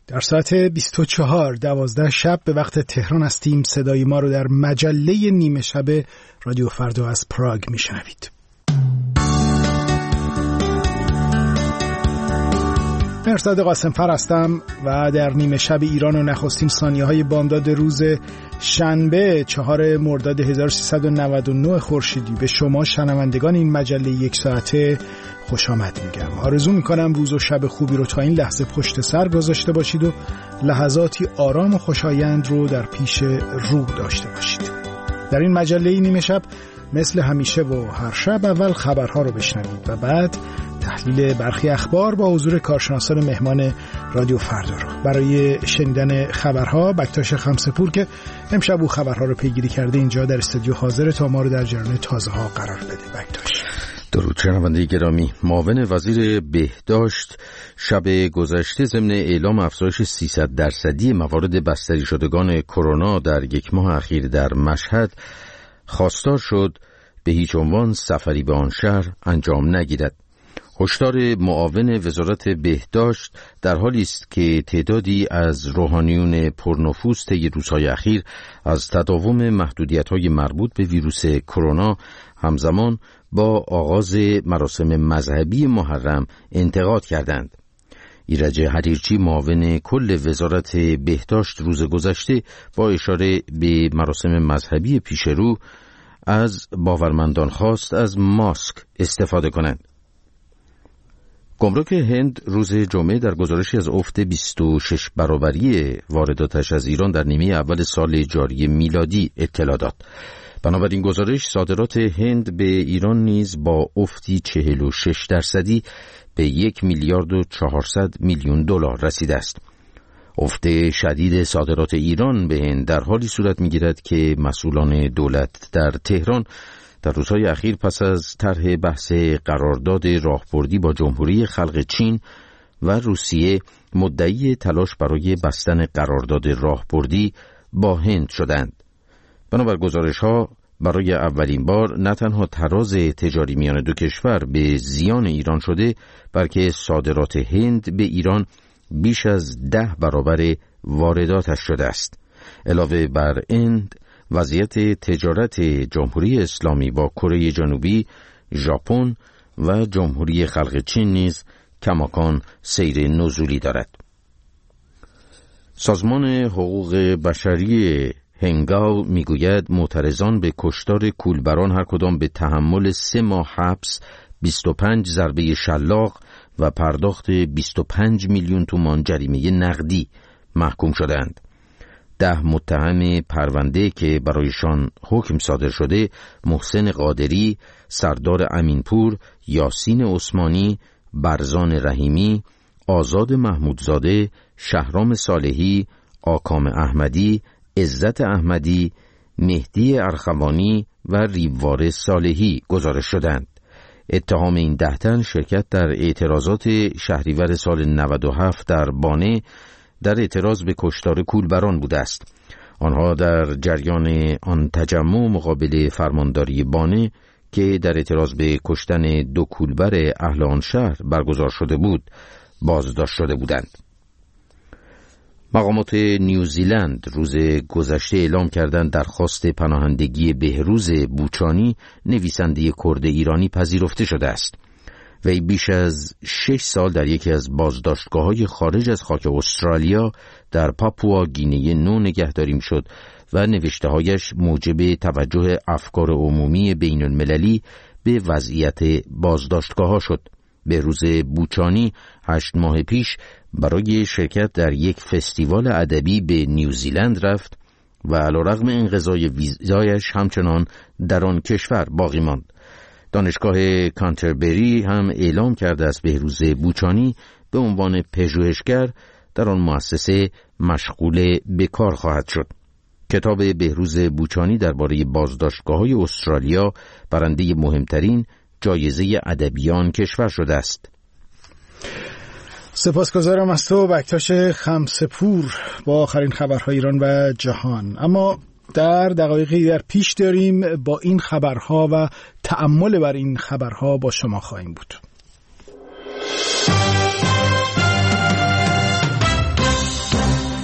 در ساعت 24:12 شب به وقت تهران هستیم. صدای ما رو در مجله نیمه شب رادیو فردا از پراگ میشنوید. مرصاد قاسمفر هستم و در نیمه شب ایران و نخستین ثانیه‌های بامداد روز شنبه 4 مرداد 1399 خورشیدی به شما شنوندگان این مجله یک ساعته خوش آمد میگم. آرزو میکنم روز و شب خوبی رو تا این لحظه پشت سر گذاشته باشید و لحظاتی آرام و خوشایند رو در پیش رو داشته باشید. در این مجله نیمه شب مثل همیشه و هر شب اول خبرها رو بشنوید و بعد تحلیل برخی اخبار با حضور کارشناسان مهمان رادیو فردا رو. برای شنیدن خبرها بکتاش خمسه‌پور که امشب او خبرها رو پیگیری کرده اینجا در استودیو حاضر تا ما رو در جریان تازه ها قرار بده. بکتاش. درود شنونده گرامی. معاون وزیر بهداشت شب گذشته ضمن اعلام افزایش 300% موارد بستری شدگان کرونا در یک ماه اخیر در مشهد خواستار شد به هیچ عنوان سفری به آن شهر انجام نگیرد. هشدار معاون وزارت بهداشت در حالی است که تعدادی از روحانیون پرنفوذ طی روزهای اخیر از تداوم محدودیت‌های مربوط به ویروس کرونا همزمان با آغاز مراسم مذهبی محرم انتقاد کردند. ایرج حریرچی معاون کل وزارت بهداشت روز گذشته با اشاره به مراسم مذهبی پیشرو از باورمندان خواست از ماسک استفاده کنند. گمرک هند روز جمعه در گزارشی از افت 26 برابری وارداتش از ایران در نیمه اول سال جاری میلادی اطلاع داد. بنابراین گزارش صادرات هند به ایران نیز با افتی 46% به 1 میلیارد و 400 میلیون دلار رسیده است. افت شدید صادرات ایران به هند در حالی صورت می‌گیرد که مسئولان دولت در تهران در روزهای اخیر پس از طرح بحث قرارداد راهبردی با جمهوری خلق چین و روسیه مدعی تلاش برای بستن قرارداد راهبردی با هند شدند. بنابر گزارش‌ها برای اولین بار نه تنها تراز تجاری میان دو کشور به زیان ایران شده، بلکه صادرات هند به ایران بیش از 10 برابر وارداتش شده است. علاوه بر هند، وضعیت تجارت جمهوری اسلامی با کره جنوبی، ژاپن و جمهوری خلق چین نیز کماکان سیر نزولی دارد. سازمان حقوق بشری هنگاو میگوید معترضان به کشتار کولبران هر کدام به تحمل 3 ماه حبس، 25 ضربه شلاق و پرداخت 25 میلیون تومان جریمه نقدی محکوم شدند. 10 متهم پرونده که برایشان حکم صادر شده محسن قادری، سردار امینپور، یاسین عثمانی، برزان رحیمی، آزاد محمودزاده، شهرام صالحی، آکام احمدی، عزت احمدی، مهدی ارخوانی و ریوار صالحی گزارش شدند. اتهام این 10 تن شرکت در اعتراضات شهریور سال 97 در بانه در اعتراض به کشتار کولبران بوده است. آنها در جریان آن تجمع مقابل فرمانداری بانه که در اعتراض به کشتن 2 کولبر اهل آن شهر برگزار شده بود بازداشت شده بودند. مقامات نیوزیلند روز گذشته اعلام کردند درخواست پناهندگی بهروز بوچانی، نویسنده کرد ایرانی، پذیرفته شده است. وی بیش از 6 سال در یکی از بازداشتگاه‌های خارج از خاک استرالیا در پاپوا گینه نو نگهداری می‌شد و نوشته‌هایش موجب توجه افکار عمومی بین المللی به وضعیت بازداشتگاه‌ها شد. بهروز بوچانی 8 ماه پیش برای شرکت در یک فستیوال ادبی به نیوزیلند رفت و علیرغم انقضای ویزایش همچنان در آن کشور باقی ماند. دانشگاه کانتربری هم اعلام کرده است بهروز بوچانی به عنوان پژوهشگر در آن مؤسسه مشغول به کار خواهد شد. کتاب بهروز بوچانی درباره بازداشتگاه‌های استرالیا برنده مهمترین جایزه ادبیان کشور شده است. سپاسگزارم از تو بکتاش خمسه‌پور با آخرین خبرهای ایران و جهان. اما در دقایقی در پیش داریم با این خبرها و تأمل بر این خبرها با شما خواهیم بود.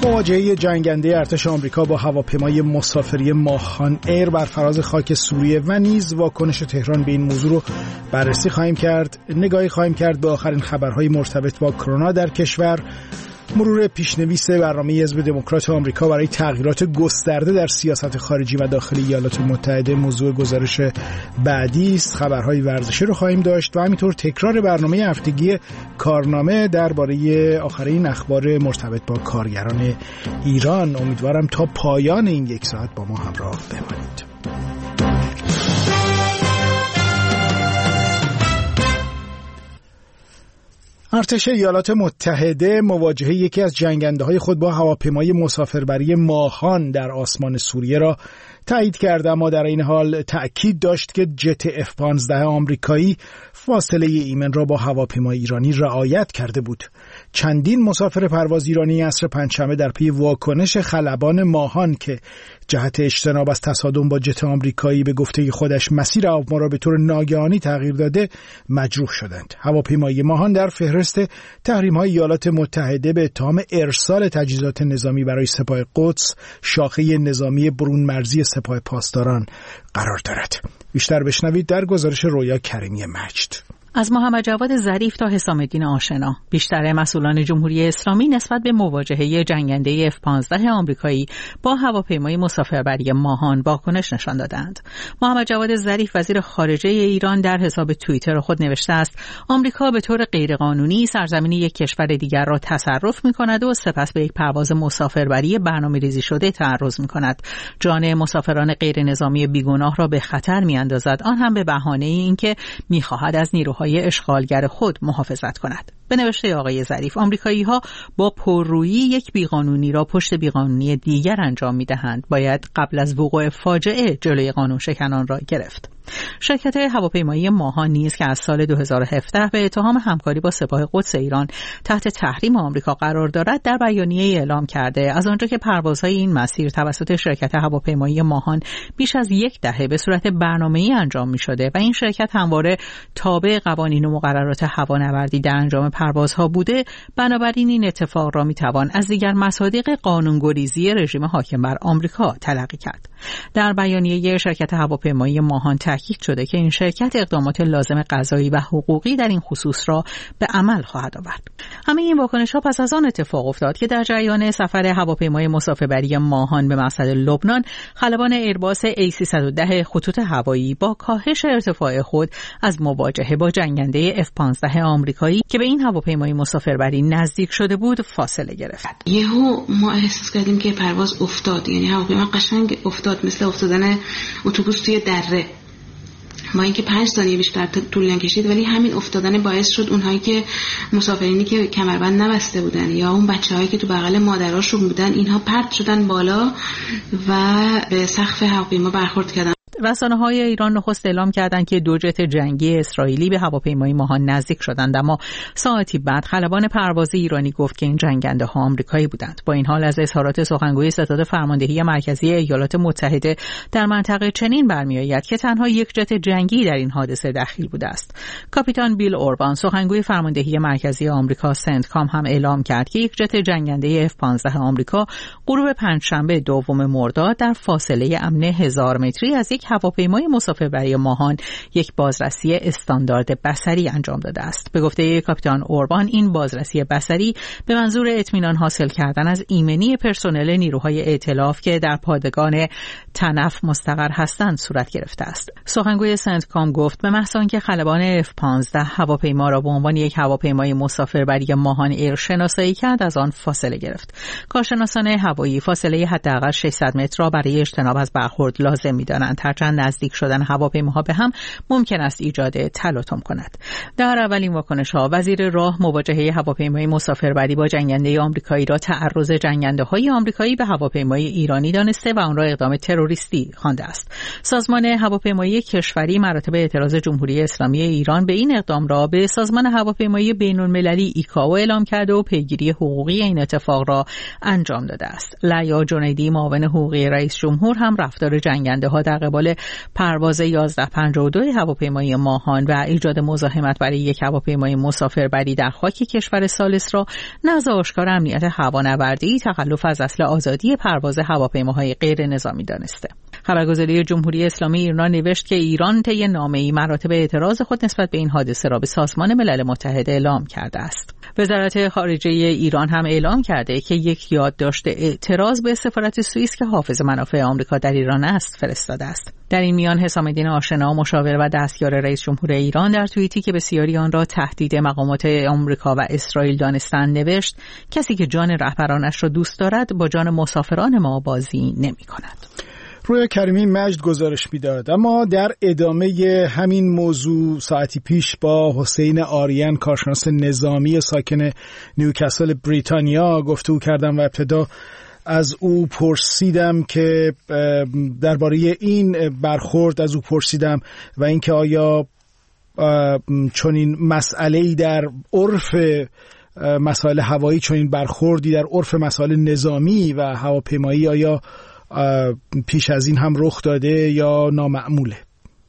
مواجهه جنگنده ارتش آمریکا با هواپیمای مسافری ماهان ایر بر فراز خاک سوریه و نیز واکنش تهران به این موضوع رو بررسی خواهیم کرد. نگاهی خواهیم کرد به آخرین خبرهای مرتبط با کرونا در کشور. مرور پیشنویس برنامه حزب دموکرات آمریکا برای تغییرات گسترده در سیاست خارجی و داخلی ایالات متحده موضوع گزارش بعدی است. خبرهای ورزشی رو خواهیم داشت و همینطور تکرار برنامه هفتگی کارنامه درباره آخرین اخبار مرتبط با کارگران ایران. امیدوارم تا پایان این یک ساعت با ما همراه بمانید. ارتش ایالات متحده مواجهه یکی از جنگنده‌های خود با هواپیمای مسافربری ماهان در آسمان سوریه را تایید کرده، اما در این حال تأکید داشت که جت F-15 آمریکایی فاصله ایمن را با هواپیمای ایرانی رعایت کرده بود. چندین مسافر پرواز ایرانی عصر پنجشنبه در پی واکنش خلبان ماهان که جهت اجتناب از تصادم با جت آمریکایی به گفته خودش مسیر هواپیما را به طور ناگهانی تغییر داده مجروح شدند. هواپیمای ماهان در فهرست تحریم‌های ایالات متحده به اتهام ارسال تجهیزات نظامی برای سپاه قدس، شاخه نظامی برون مرزی سپاه پاسداران قرار دارد. بیشتر بشنوید در گزارش رویا کریمی مجد. از محمد جواد ظریف تا حسام الدین آشنا، بیشتر مسئولان جمهوری اسلامی نسبت به مواجهه جنگنده F-15 آمریکایی با هواپیمای مسافربری ماهان واکنش نشان دادند. محمد جواد ظریف وزیر خارجه ایران در حساب توییتر خود نوشته است: آمریکا به طور غیرقانونی سرزمین یک کشور دیگر را تصرف می‌کند و سپس به یک پرواز مسافربری برنامه‌ریزی شده تعرض می‌کند. جان مسافران غیر نظامی بیگناه را به خطر می‌اندازد، آن هم به بهانه اینکه می‌خواهد از نیروهای اشغالگر خود محافظت کند. به نوشته آقای ظریف، آمریکایی‌ها با پررویی یک بیقانونی را پشت بیقانونی دیگر انجام می‌دهند. باید قبل از وقوع فاجعه جلوی قانون شکنان را گرفت. شرکت هواپیمایی ماهان نیز که از سال 2017 به اتهام همکاری با سپاه قدس ایران تحت تحریم آمریکا قرار دارد، در بیانیه اعلام کرده از آنجا که پروازهای این مسیر توسط شرکت هواپیمایی ماهان بیش از یک دهه به صورت برنامه‌ای انجام می‌شده و این شرکت همواره تابع قوانین و مقررات هوانوردی در انجام پروازها بوده، بنابراین این اتفاق را می‌توان از دیگر مصادیق قانون‌گریزی رژیم حاکم بر آمریکا تلقی کرد. در بیانیه شرکت هواپیمایی ماهان تاکید شده که این شرکت اقدامات لازم قضایی و حقوقی در این خصوص را به عمل خواهد آورد. همه این واکنش‌ها پس از آن اتفاق افتاد که در جریان سفر هواپیمای مسافربری ماهان به مقصد لبنان، خلبان ایرباس A310 خطوط هوایی با کاهش ارتفاع خود از مواجهه با جنگنده F-15 آمریکایی که به این هواپیمای مسافربری نزدیک شده بود فاصله گرفت. یهو ما احساس کردیم که پرواز افتاد، یعنی هواپیما قشنگ افتاد، مثل افتادن اتوبوس توی دره. ما اینکه 5 ثانیه بیشتر طول نکشید، ولی همین افتادن باعث شد اونهایی که مسافرینی که کمربند نبسته بودن یا اون بچه‌هایی که تو بغل مادراشون بودن، اینها پرت شدن بالا و به سقف هواپیما برخورد کردن. رسانه‌های ایران نخست اعلام کردند که 2 جت جنگی اسرائیلی به هواپیمای ماهان نزدیک شدند، اما ساعتی بعد خلبان پرواز ایرانی گفت که این جنگنده‌ها آمریکایی بودند. با این حال از اظهارات سخنگوی ستاد فرماندهی مرکزی ایالات متحده در منطقه چنین برمی‌آید که تنها 1 جت جنگی در این حادثه دخیل بوده است. کاپیتان بیل اوربان، سخنگوی فرماندهی مرکزی آمریکا سنتکام، هم اعلام کرد که 1 جت جنگنده F-15 آمریکا غروب پنجشنبه 2 مرداد در فاصله امن 1000 متری از یک هواپیمای مسافربری ماهان یک بازرسی استاندارد بصری انجام داده است. به گفته کاپیتان اوربان، این بازرسی بصری به منظور اطمینان حاصل کردن از ایمنی پرسنل نیروهای ائتلاف که در پادگان تنف مستقر هستند صورت گرفته است. سخنگوی سنتکام گفت به محض آنکه خلبان F-15 هواپیما را به عنوان یک هواپیمای مسافربری ماهان ایر شناسایی کرد، از آن فاصله گرفت. کارشناسان هوایی فاصله حداقل 600 متر را برای اجتناب از برخورد لازم می‌دانند. هرچند نزدیک شدن هواپیماها به هم ممکن است ایجاد تلاطم کند. در اولین واکنش‌ها، وزیر راه مواجهه هواپیمای مسافربری با جنگنده آمریکایی را تعرض جنگنده‌های آمریکایی به هواپیمای ایرانی دانسته و آن را اقدام تروریستی خوانده است. سازمان هواپیمایی کشوری مراتب اعتراض جمهوری اسلامی ایران به این اقدام را به سازمان هواپیمایی بین‌المللی ایکائو اعلام کرده و پیگیری حقوقی این اتفاق را انجام داده است. لیا جنیدی، معاون حقوقی رئیس جمهور، هم رفتار جنگنده‌ها در قبال اعمال پرواز 1152 هواپیمای ماهان و ایجاد مزاحمت برای یک هواپیمای مسافربری در خاک کشور ثالث را نزد آشکار امنیت هوانوردی تخلف از اصل آزادی پرواز هواپیماهای غیر نظامی دانسته. خبرگزاری جمهوری اسلامی ایران نوشت که ایران طی نامه‌ای مراتب اعتراض خود نسبت به این حادثه را به سازمان ملل متحد اعلام کرده است. وزارت خارجه ایران هم اعلام کرده که یک یادداشت اعتراض به سفارت سوئیس که حافظ منافع آمریکا در ایران است فرستاده است. در این میان حسام الدین آشنا مشاور و دستیار رئیس جمهور ایران در توییتی که بسیاری آن را تهدید مقامات آمریکا و اسرائیل دانستند نوشت کسی که جان رهبرانش را دوست دارد با جان مسافران ما بازی نمی‌کند. رویا کریمی مجد گزارش میداد. اما در ادامه همین موضوع ساعتی پیش با حسین آریان کارشناس نظامی ساکن نیوکاسل بریتانیا گفتگو کردم و ابتدا از او پرسیدم که درباره این برخورد از او پرسیدم و اینکه آیا چنین مسئله‌ای در عرف مسائل هوایی چنین برخوردی در عرف مسائل نظامی و هواپیمایی آیا پیش از این هم رخ داده یا نامعموله؟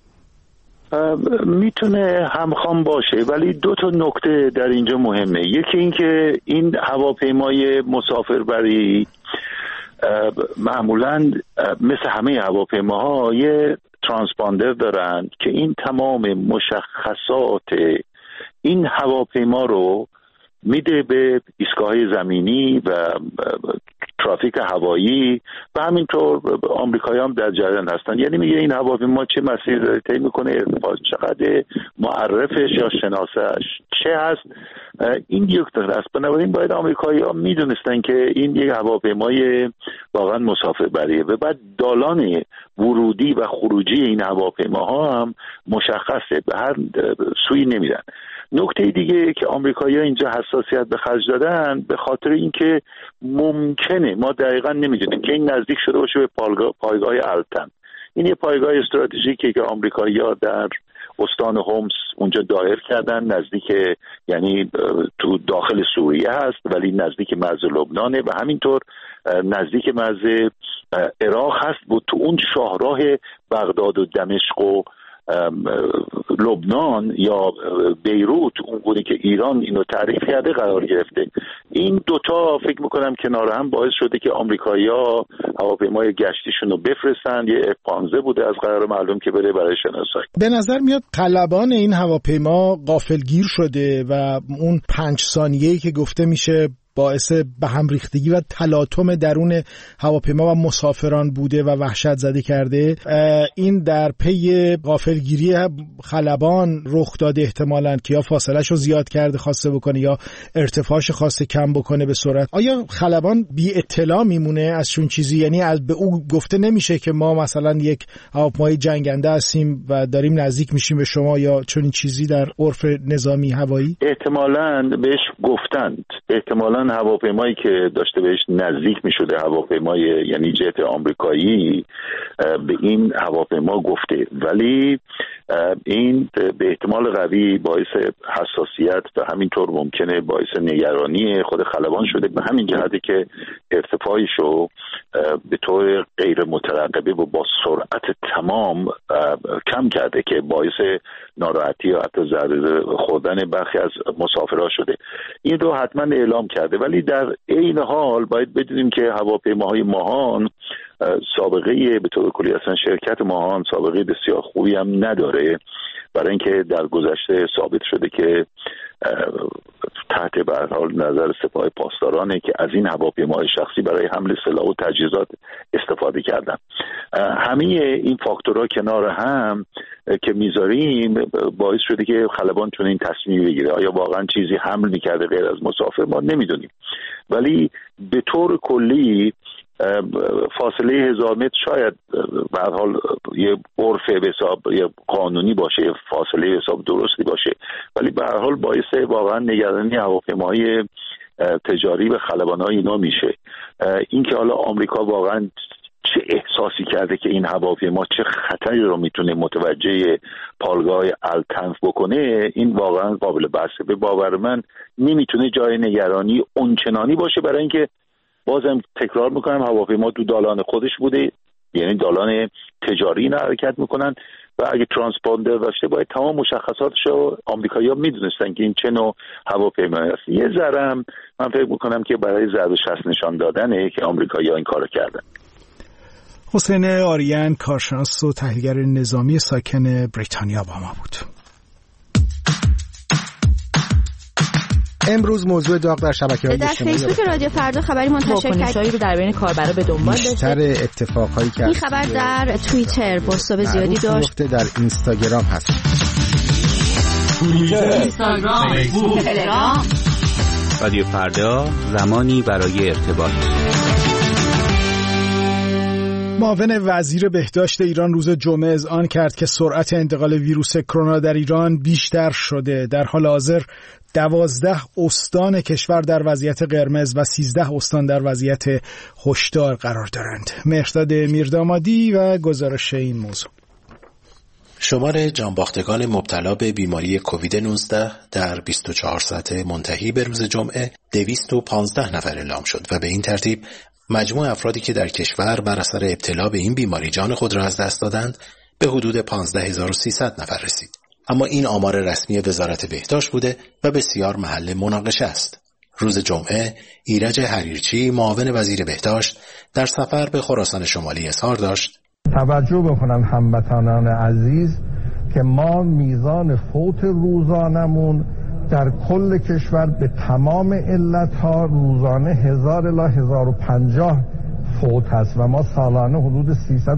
میتونه همخوان باشه، ولی دو تا نکته در اینجا مهمه. یکی این که این هواپیمای مسافربری معمولاً مثل همه هواپیماها یه ترانسپاندر دارن که این تمام مشخصات این هواپیما رو میده به ایستگاه زمینی و ترافیک هوایی و همینطور آمریکایی هم در جریان هستن. یعنی میگه این هواپیما چه مسیری داره طی میکنه، ارتفاع چقدر، معرفش یا شناسش چه هست، این یک نکته است. بنابراین باید آمریکایی ها میدونستن که این یک هواپیمای واقعا مسافربریه و بعد دالان ورودی و خروجی این هواپیماها هم مشخصه، به هر سوی نمیرن. نکته دیگه که آمریکایی‌ها اینجا حساسیت به خرج دادن به خاطر اینکه ممکنه، ما دقیقاً نمیدونیم، که این نزدیک شده باشه به پایگاه التن. این یه پایگاه استراتژیکی که آمریکایی‌ها در استان هومس اونجا دایر کردن، نزدیک، یعنی تو داخل سوریه هست ولی نزدیک مرز لبنانه و همینطور نزدیک مرز عراق هست و تو اون شاهراه بغداد و دمشق و لبنان یا بیروت، اون گونه که ایران اینو تعریف کرده، قرار گرفته. این دوتا فکر میکنم کنار هم باعث شده که آمریکایی‌ها هواپیمای گشتیشون رو بفرستن. یه F-15 بوده از قرار معلوم که بره برای شناسایی. به نظر میاد خلبان این هواپیما غافلگیر شده و اون 5 ثانیه‌ای که گفته میشه باعث به هم ریختگی و تلاطم درون هواپیما و مسافران بوده و وحشت زده کرده، این در پی غافلگیری خلبان رخ داده احتمالاً که یا فاصله‌شو زیاد کرده خواسته بکنه یا ارتفاعش خواسته کم بکنه به سرعت. آیا خلبان بی اطلاع میمونه از چون چیزی؟ یعنی به او گفته نمیشه که ما مثلا یک هواپیمای جنگنده هستیم و داریم نزدیک میشیم به شما یا چون چیزی در عرف نظامی هوایی؟ احتمالاً بهش گفتند، احتمالاً هواپیمایی که داشته بهش نزدیک می شده، هواپیمای یعنی جت آمریکایی، به این هواپیما گفته، ولی این به احتمال قوی باعث حساسیت و همینطور ممکنه باعث نگرانی خود خلبان شده، به همین جهتی که ارتفاعشو به طور غیر مترقبه و با سرعت تمام کم کرده که باعث ناراحتی یا حتی ضرر خوردن برخی از مسافرها شده. این رو حتما اعلام کرده، ولی در عین حال باید بدونیم که هواپیماهای ماهان سابقه به طور کلی اصلا شرکت ماهان سابقه بسیار خوبی هم نداره، برای اینکه در گذشته ثابت شده که تحت به هر حال نظر سپاه پاسدارانه که از این هواپیماهای شخصی برای حمل سلاح و تجهیزات استفاده کردن. همه این فاکتورها کنار هم که میذاریم باعث شده که خلبان چون این تصمیم بگیره. آیا واقعا چیزی حمل میکرده غیر از مسافر ما نمیدونیم، ولی به طور کلی فاصله 1000 متر شاید به هر حال یه عرف به حساب یه قانونی باشه، فاصله حساب درستی باشه، ولی به هر حال باعث واقعا نگرانی هواپیماهای تجاری و خلبان‌های اینا میشه. این که حالا آمریکا واقعا چه احساسی کرده که این هواپیما چه خطری رو میتونه متوجه پایگاه التنف بکنه، این واقعا قابل بحثه. به باور من نمیتونه جای نگرانی اونچنانی باشه، برای اینکه بازم تکرار میکنم هواپیما تو دالان خودش بوده، یعنی دالان تجاری اینا حرکت میکنن و اگه ترانسپاندر داشته باید تمام مشخصاتش رو آمریکایی‌ها میدونستن که این چه نوع هواپیمایی است. یه ذره من فکر میکنم که برای ضرب شست نشان دادنه که آمریکایی‌ها این کارو کردن. حسین آریان، کارشناس و تحلیلگر نظامی ساکن بریتانیا با ما بود. امروز موضوع داغ در شبکه‌های اجتماعی در فیسبوک رادیو فردا خبری منتشر کرد رو در بین کاربرا به دنبال داشته. بیشتر اتفاقایی که این خبر در توییتر بازتاب زیادی داشت. در اینستاگرام هست. اینستاگرام، تلگرام. رادیو فردا، زمانی برای ارتباط. معاون وزیر بهداشت ایران روز جمعه اذعان کرد که سرعت انتقال ویروس کرونا در ایران بیشتر شده. در حال حاضر 12 استان کشور در وضعیت قرمز و 13 استان در وضعیت هشدار قرار دارند. مهرداد میردامادی و گزارش این موضوع. شمار جانباختگان مبتلا به بیماری کووید 19 در 24 ساعته منتهی به روز جمعه 215 نفر اعلام شد و به این ترتیب مجموع افرادی که در کشور بر اثر ابتلا به این بیماری جان خود را از دست دادند به حدود 15300 نفر رسید. اما این آمار رسمی وزارت بهداشت بوده و بسیار محل مناقشه است. روز جمعه ایرج حریرچی معاون وزیر بهداشت در سفر به خراسان شمالی اظهار داشت: توجه بکنن هموطنان عزیز که ما میزان فوت روزانمون در کل کشور به تمام علتها روزانه 1000 الی 1050 فوت هست و ما سالانه حدود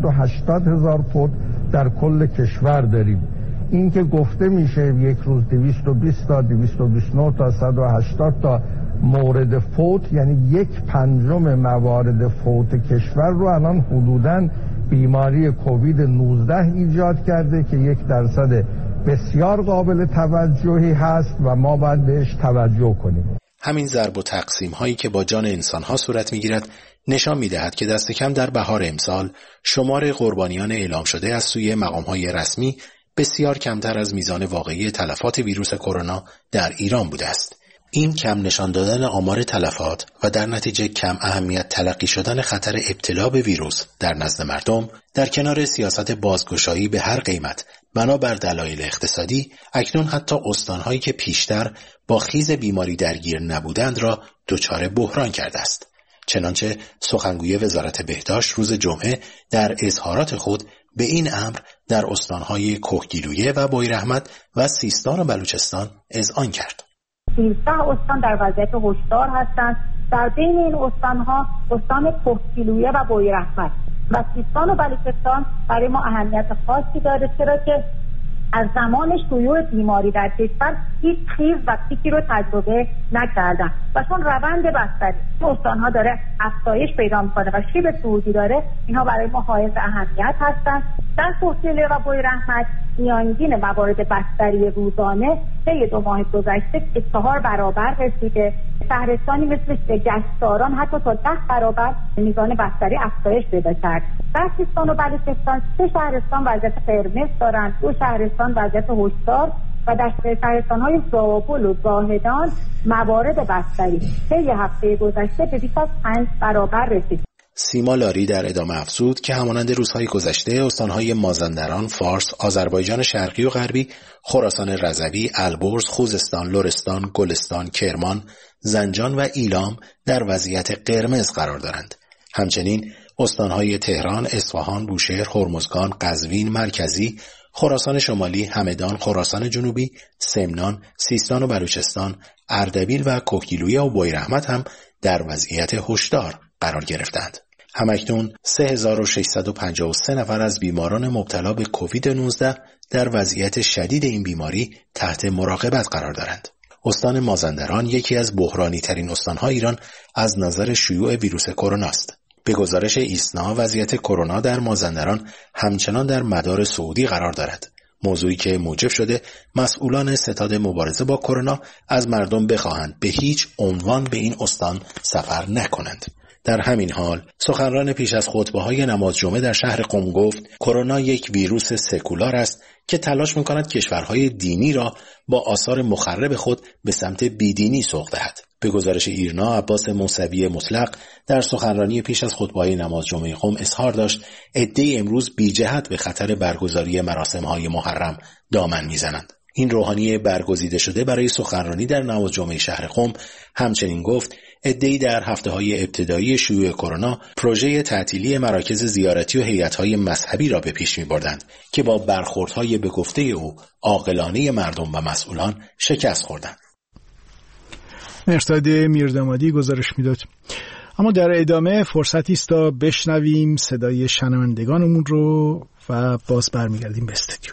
380,000 فوت در کل کشور داریم. این که گفته میشه یک روز 220 تا 229 تا 180 تا مورد فوت، یعنی 1/5 موارد فوت کشور رو الان حدوداً بیماری کووید 19 ایجاد کرده که 1% بسیار قابل توجهی هست و ما باید بهش توجه کنیم. همین ضرب و تقسیم هایی که با جان انسان ها صورت می گیرد نشان می دهد که دست کم در بهار امسال شمار قربانیان اعلام شده از سوی مقام های رسمی بسیار کمتر از میزان واقعی تلفات ویروس کرونا در ایران بوده است. این کم نشان دادن آمار تلفات و در نتیجه کم اهمیت تلقی شدن خطر ابتلا به ویروس در نزد مردم در کنار سیاست بازگشایی به هر قیمت بنابر دلایل اقتصادی، اکنون حتی استانهایی که پیشتر با خیز بیماری درگیر نبودند را دچار بحران کرده است. چنانچه سخنگوی وزارت بهداشت روز جمعه در اظهارات خود به این امر در استانهای کهگیلویه و بویراحمد و سیستان و بلوچستان اذعان کرد. 13 استان در وضعیت هشدار هستند. در بین این استانها استان کهگیلویه و بویراحمد و سیستان و بلوچستان برای ما اهمیت خاصی داره، چرا که از زمان شیوع بیماری در کشور هیچ خیز و پیکی رو تجربه نکردن و چون روند بستری استانها داره افزایش پیدا میکنه و شیب صعودی داره، اینها برای ما حائز اهمیت هستند. در کهگیلویه و بویراحمد میانگین موارد بستری روزانه طی 2 ماه گذشته 4 برابر رسیده. شهرستانی مثل گشتاران حتی تا 10 برابر میزان بستری افزایش پیدا کرد. در سیستان و بلوچستان 3 شهرستان وضعیت قرمز دارند، 2 شهرستان وضعیت هشدار و در شهرستان‌های زابل و زاهدان موارد بستری طی هفته گذشته به بیش از 5 برابر رسید. سیما لاری در ادامه افزود که همانند روزهای گذشته استانهای مازندران، فارس، آذربایجان شرقی و غربی، خراسان رضوی، البرز، خوزستان، لرستان، گلستان، کرمان، زنجان و ایلام در وضعیت قرمز قرار دارند. همچنین استانهای تهران، اصفهان، بوشهر، هرمزگان، قزوین مرکزی، خراسان شمالی، همدان، خراسان جنوبی، سمنان، سیستان و بلوچستان، اردبیل و کهگیلویه و بویراحمد هم در وضعیت هشدار قرار گرفتند. همکنون 3653 نفر از بیماران مبتلا به کووید 19 در وضعیت شدید این بیماری تحت مراقبت قرار دارند. استان مازندران یکی از بحرانی ترین استان‌های ایران از نظر شیوع ویروس کرونا است. به گزارش ایسنا وضعیت کرونا در مازندران همچنان در مدار صعودی قرار دارد. موضوعی که موجب شده مسئولان ستاد مبارزه با کرونا از مردم بخواهند به هیچ عنوان به این استان سفر نکنند. در همین حال سخنران پیش از خطبه‌های نماز جمعه در شهر قم گفت کرونا یک ویروس سکولار است که تلاش می‌کند کشورهای دینی را با آثار مخرب خود به سمت بیدینی سوق دهد. به گزارش ایرنا، عباس موسوی مطلق در سخنرانی پیش از خطبه‌های نماز جمعه قم اظهار داشت عده‌ای امروز بی جهت به خطر برگزاری مراسم‌های محرم دامن می‌زنند. این روحانی برگزیده شده برای سخنرانی در نماز جمعه شهر قم همچنین گفت عده‌ای در هفته‌های ابتدایی شیوع کرونا پروژه تعطیلی مراکز زیارتی و هیئت‌های مذهبی را به پیش می‌بردند که با برخوردهای به گفته او عاقلانه مردم و مسئولان شکست خوردند. مرتضی میردامادی گزارش میداد. اما در ادامه فرصتی است تا بشنویم صدای شنوندگانمون رو و باز برمیگردیم به استودیو.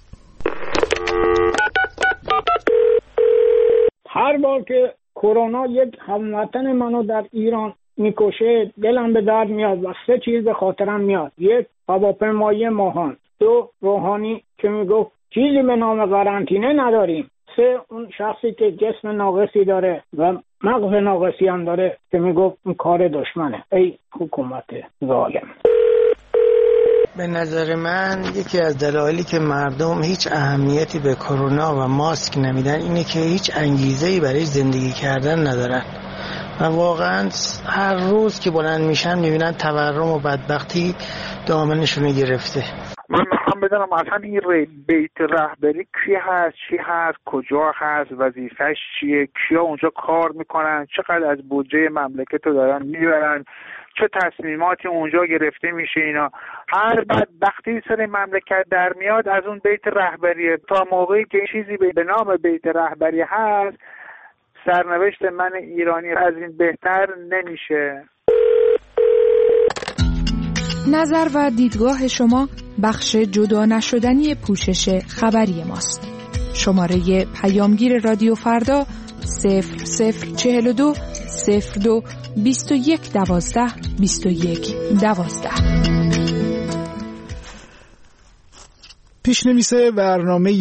هر بار که کرونا یک هموطن منو در ایران میکشه دلم به درد میاد و سه چیز به خاطرم میاد. یک، هواپیمایی ماهان. دو، روحانی که میگفت چیزی به نام قرنطینه نداریم. سه، اون شخصی که جسم ناقصی داره و مغز ناقصی هم داره که میگفت اون کار دشمنه. ای حکومت ظالم. به نظر من یکی از دلایلی که مردم هیچ اهمیتی به کرونا و ماسک نمیدن اینه که هیچ انگیزه‌ای برای زندگی کردن ندارن و واقعا هر روز که بلند میشن میبینن تورم و بدبختی دامنشون گرفته. من میخوام بدونم اصلا این بیت رهبری کی هست، چی هست، کجا هست، وظیفش چیه، کیا اونجا کار میکنن، چقدر از بودجه مملکت رو دارن میبرن، چه تصمیماتی اونجا گرفته میشه. اینا هر بدبختی سر مملکت در میاد از اون بیت رهبریه. تا موقعی که چیزی به نام بیت رهبری هست سرنوشت من ایرانی از این بهتر نمیشه. نظر و دیدگاه شما بخش جدا نشدنی پوشش خبری ماست. شماره پیامگیر رادیو فردا 0042 02 21 12 21 12. پیشنویس برنامه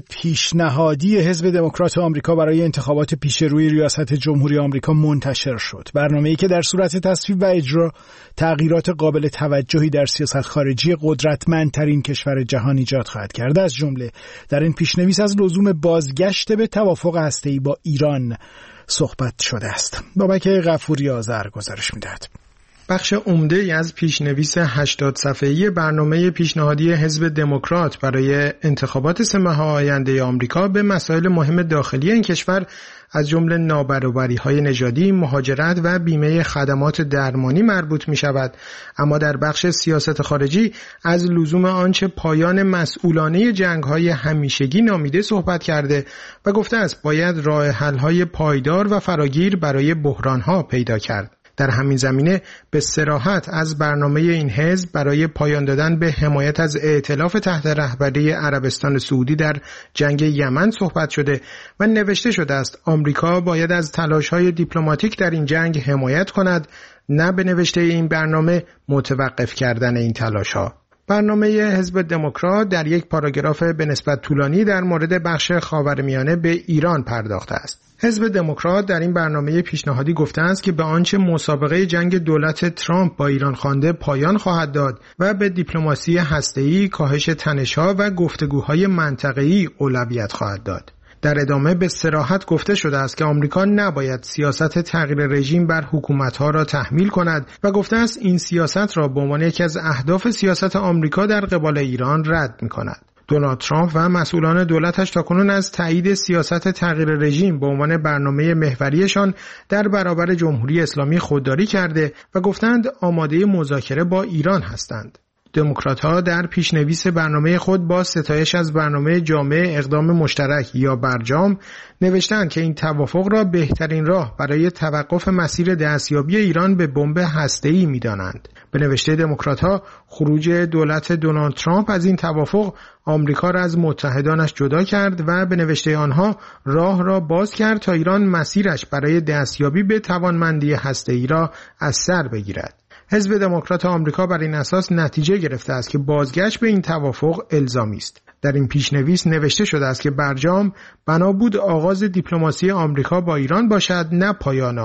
پیشنهادی حزب دموکرات آمریکا برای انتخابات پیشروی ریاست جمهوری آمریکا منتشر شد. برنامه‌ای که در صورت تصویب و اجرا تغییرات قابل توجهی در سیاست خارجی قدرتمندترین کشور جهان ایجاد خواهد کرد. از جمله در این پیشنویس از لزوم بازگشت به توافق هسته‌ای با ایران صحبت شده است. بابک غفوری آذر گزارش می‌دهد. بخش عمده از پیشنویس 80 صفحه‌ای برنامه پیشنهادی حزب دموکرات برای انتخابات 3 ماه آینده آمریکا به مسائل مهم داخلی این کشور از جمله نابرابری‌های نژادی، مهاجرت و بیمه خدمات درمانی مربوط می‌شود، اما در بخش سیاست خارجی از لزوم آنچه پایان مسئولانه جنگ‌های همیشگی نامیده صحبت کرده و گفته است باید راه حل‌های پایدار و فراگیر برای بحران‌ها پیدا کرد. در همین زمینه به صراحت از برنامه این حزب برای پایان دادن به حمایت از ائتلاف تحت رهبری عربستان سعودی در جنگ یمن صحبت شده و نوشته شده است آمریکا باید از تلاش‌های دیپلماتیک در این جنگ حمایت کند، نه به نوشته این برنامه متوقف کردن این تلاش‌ها. برنامه حزب دموکرات در یک پاراگراف به نسبت طولانی در مورد بخش خاورمیانه به ایران پرداخته است. حزب دموکرات در این برنامه پیشنهادی گفته است که به آنچه مسابقه جنگ دولت ترامپ با ایران خوانده پایان خواهد داد و به دیپلماسی هسته‌ای، کاهش تنش‌ها و گفتگوهای منطقه‌ای اولویت خواهد داد. در ادامه به صراحت گفته شده است که آمریکا نباید سیاست تغییر رژیم بر حکومت‌ها را تحمیل کند و گفته است این سیاست را به عنوان یکی از اهداف سیاست آمریکا در قبال ایران رد می‌کند. دونالد ترامپ و مسئولان دولتش تاکنون از تایید سیاست تغییر رژیم به عنوان برنامه محوریشان در برابر جمهوری اسلامی خودداری کرده و گفتند آماده مذاکره با ایران هستند. دموکرات‌ها در پیشنویس برنامه خود با ستایش از برنامه جامع اقدام مشترک یا برجام نوشتند که این توافق را بهترین راه برای توقف مسیر دستیابی ایران به بمب هسته‌ای می‌دانند. به نوشته دموکرات‌ها خروج دولت دونالد ترامپ از این توافق آمریکا را از متحدانش جدا کرد و به نوشته آنها راه را باز کرد تا ایران مسیرش برای دستیابی به توانمندی هسته‌ای را از سر بگیرد. حزب دموکرات آمریکا بر این اساس نتیجه گرفته است که بازگشت به این توافق الزامی است. در این پیشنویس نوشته شده است که برجام بنا بود آغاز دیپلماسی آمریکا با ایران باشد، نه پایان آن،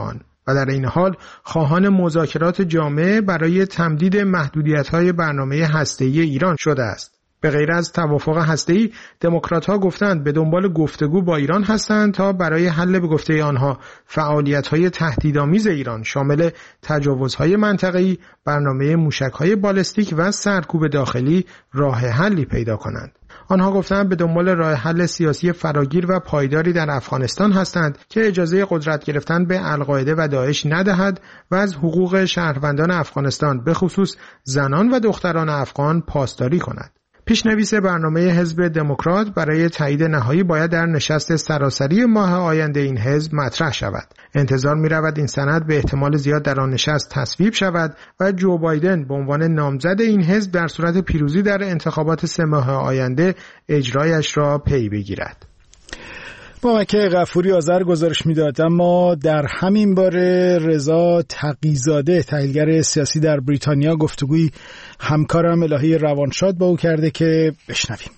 و در این حال خواهان مذاکرات جامع برای تمدید محدودیت‌های برنامه هسته‌ای ایران شده است. به غیر از توافق هسته‌ای، دموکرات‌ها گفتند به دنبال گفتگو با ایران هستند تا برای حل به گفته آنها فعالیت‌های تهدیدآمیز ایران شامل تجاوزهای منطقه‌ای، برنامه موشک‌های بالستیک و سرکوب داخلی راه حلی پیدا کنند. آنها گفتند به دنبال راه حل سیاسی فراگیر و پایداری در افغانستان هستند که اجازه قدرت گرفتن به القاعده و داعش ندهد و از حقوق شهروندان افغانستان به خصوص زنان و دختران افغان پاسداری کند. پیشنویس برنامه حزب دموکرات برای تایید نهایی باید در نشست سراسری ماه آینده این حزب مطرح شود. انتظار می‌رود این سند به احتمال زیاد در آن نشست تصویب شود و جو بایدن به عنوان نامزد این حزب در صورت پیروزی در انتخابات 3 ماه آینده اجرایش را پی بگیرد. بابک غفوری آذر گزارش میداد. اما در همین باره رضا تقی‌زاده تحلیلگر سیاسی در بریتانیا گفتگوی همکارم الهی روانشاد با او کرده که بشنویم.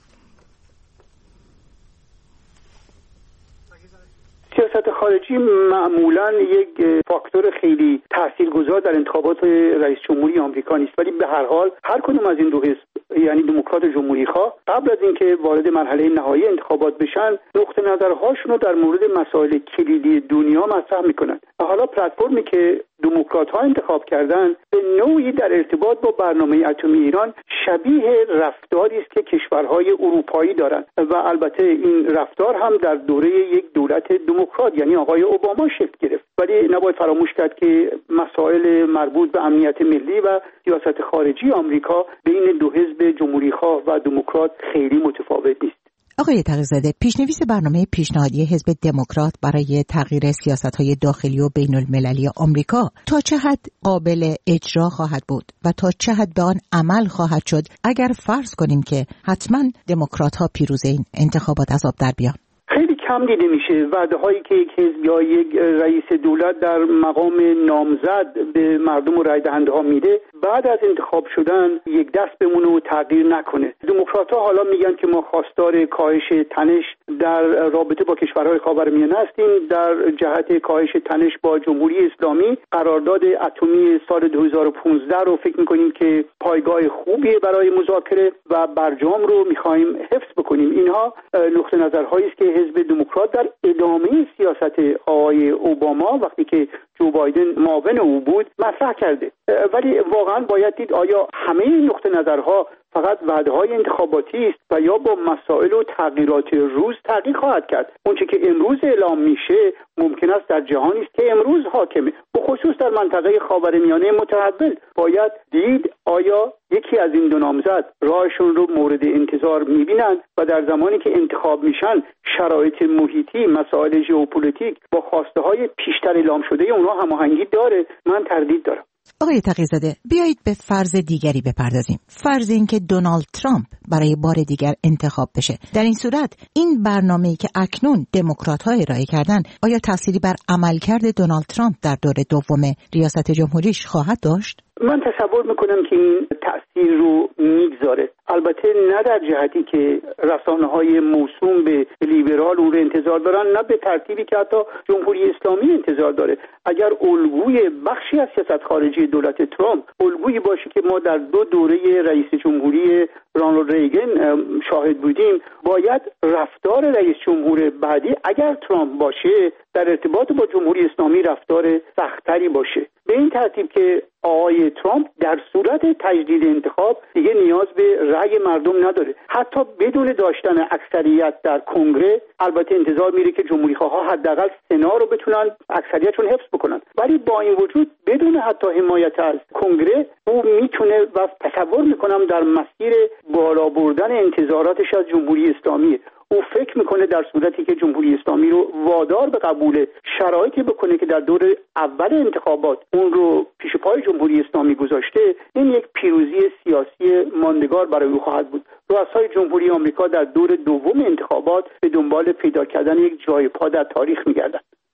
سیاست خارجی معمولاً یک فاکتور خیلی تاثیرگذار در انتخابات رئیس جمهوری آمریکا نیست، ولی به هر حال هر کدوم از این دو حزب یعنی دموکرات و جمهوری‌خواه قبل از اینکه وارد مرحله نهایی انتخابات بشن نقطه نظرهاشون رو در مورد مسائل کلیدی دنیا مطرح میکنن. حالا پلتفرمی که دموکرات‌ها انتخاب کردن به نوعی در ارتباط با برنامه اتمی ایران شبیه رفتاری است که کشورهای اروپایی دارند و البته این رفتار هم در دوره یک دولت دموکرات یعنی آقای اوباما شکل گرفت. ولی نباید فراموش کرد که مسائل مربوط به امنیت ملی و سیاست خارجی آمریکا بین دو حزب جمهوری‌خواه و دموکرات خیلی متفاوت نیست. آقای تقی‌زاده، پیشنویس برنامه پیشنهادی حزب دموکرات برای تغییر سیاست‌های داخلی و بین‌المللی آمریکا تا چه حد قابل اجرا خواهد بود و تا چه حد به آن عمل خواهد شد اگر فرض کنیم که حتما دموکرات‌ها پیروز این انتخابات از آب در بیان؟ خیلی کم دیده میشه وعده‌هایی که یک حزب یا یک رئیس دولت در مقام نامزد به مردم و رای دهنده‌ها میده بعد از انتخاب شدن یک دست بمونه و تغییر نکنه. دموکرات‌ها حالا میگن که ما خواستار کاهش تنش در رابطه با کشورهای خاورمیانه هستیم. در جهت کاهش تنش با جمهوری اسلامی قرارداد اتمی سال 2015 رو فکر می‌کنیم که پایگاه خوبیه برای مذاکره و برجام رو می‌خوایم حفظ بکنیم. اینها نقطه نظرهایی است که حزب دموکرات در ادامه سیاست آقای اوباما وقتی که جو بایدن معاون او بود مطرح کرده. ولی واقعا باید دید آیا همه این نقطه نظرها فقط وعده‌های انتخاباتی است و یا با مسائل و تغییرات روز تغییر خواهد کرد. اونچه که امروز اعلام میشه ممکن است در جهانی است که امروز حاکمه، به خصوص در منطقه خاورمیانه متحول. باید دید آیا یکی از این دو نامزد راهشون رو مورد انتظار میبینن و در زمانی که انتخاب میشن شرایط محیطی، مسائل ژئوپلیتیک با خواسته های پیشتر اعلام شده اونها هماهنگی داره. من تردید دارم. آقای تقی‌زاده، بیایید به فرض دیگری بپردازیم. فرض اینکه دونالد ترامپ برای بار دیگر انتخاب بشه. در این صورت این برنامه‌ای که اکنون دموکرات‌ها ارائه کردن آیا تأثیری بر عملکرد دونالد ترامپ در دوره دوم ریاست جمهوریش خواهد داشت؟ من تصور میکنم که این تأثیر رو میگذاره، البته نه در جهتی که رسانه‌های موسوم به لیبرال اون رو انتظار دارن، نه به ترتیبی که حتی جمهوری اسلامی انتظار داره. اگر الگوی بخشی از سیاست خارجی دولت ترامپ الگویی باشه که ما در دو دوره رئیس جمهوری رونالد ریگن شاهد بودیم، باید رفتار رئیس جمهور بعدی اگر ترامپ باشه در ارتباط با جمهوری اسلامی رفتار سخت‌تری باشه، به این ترتیب که آقای ترامپ در صورت تجدید انتخاب دیگه نیاز به رأی مردم نداره، حتی بدون داشتن اکثریت در کنگره. البته انتظار میره که جمهوری‌خواها حداقل سنا رو بتونن اکثریتشون حفظ بکنن، ولی با این وجود بدون حتی حمایت از کنگره او میتونه و تصور میکنم در مسیر بالا بردن انتظاراتش از جمهوری اسلامی. او فکر میکنه در صورتی که جمهوری اسلامی رو وادار به قبول شرایطی بکنه که در دور اول انتخابات اون رو پیش پای جمهوری اسلامی گذاشته، این یک پیروزی سیاسی ماندگار برای او خواهد بود. رؤسای جمهوری آمریکا در دور دوم انتخابات به دنبال پیدا کردن یک جای پا در تاریخ میگردند.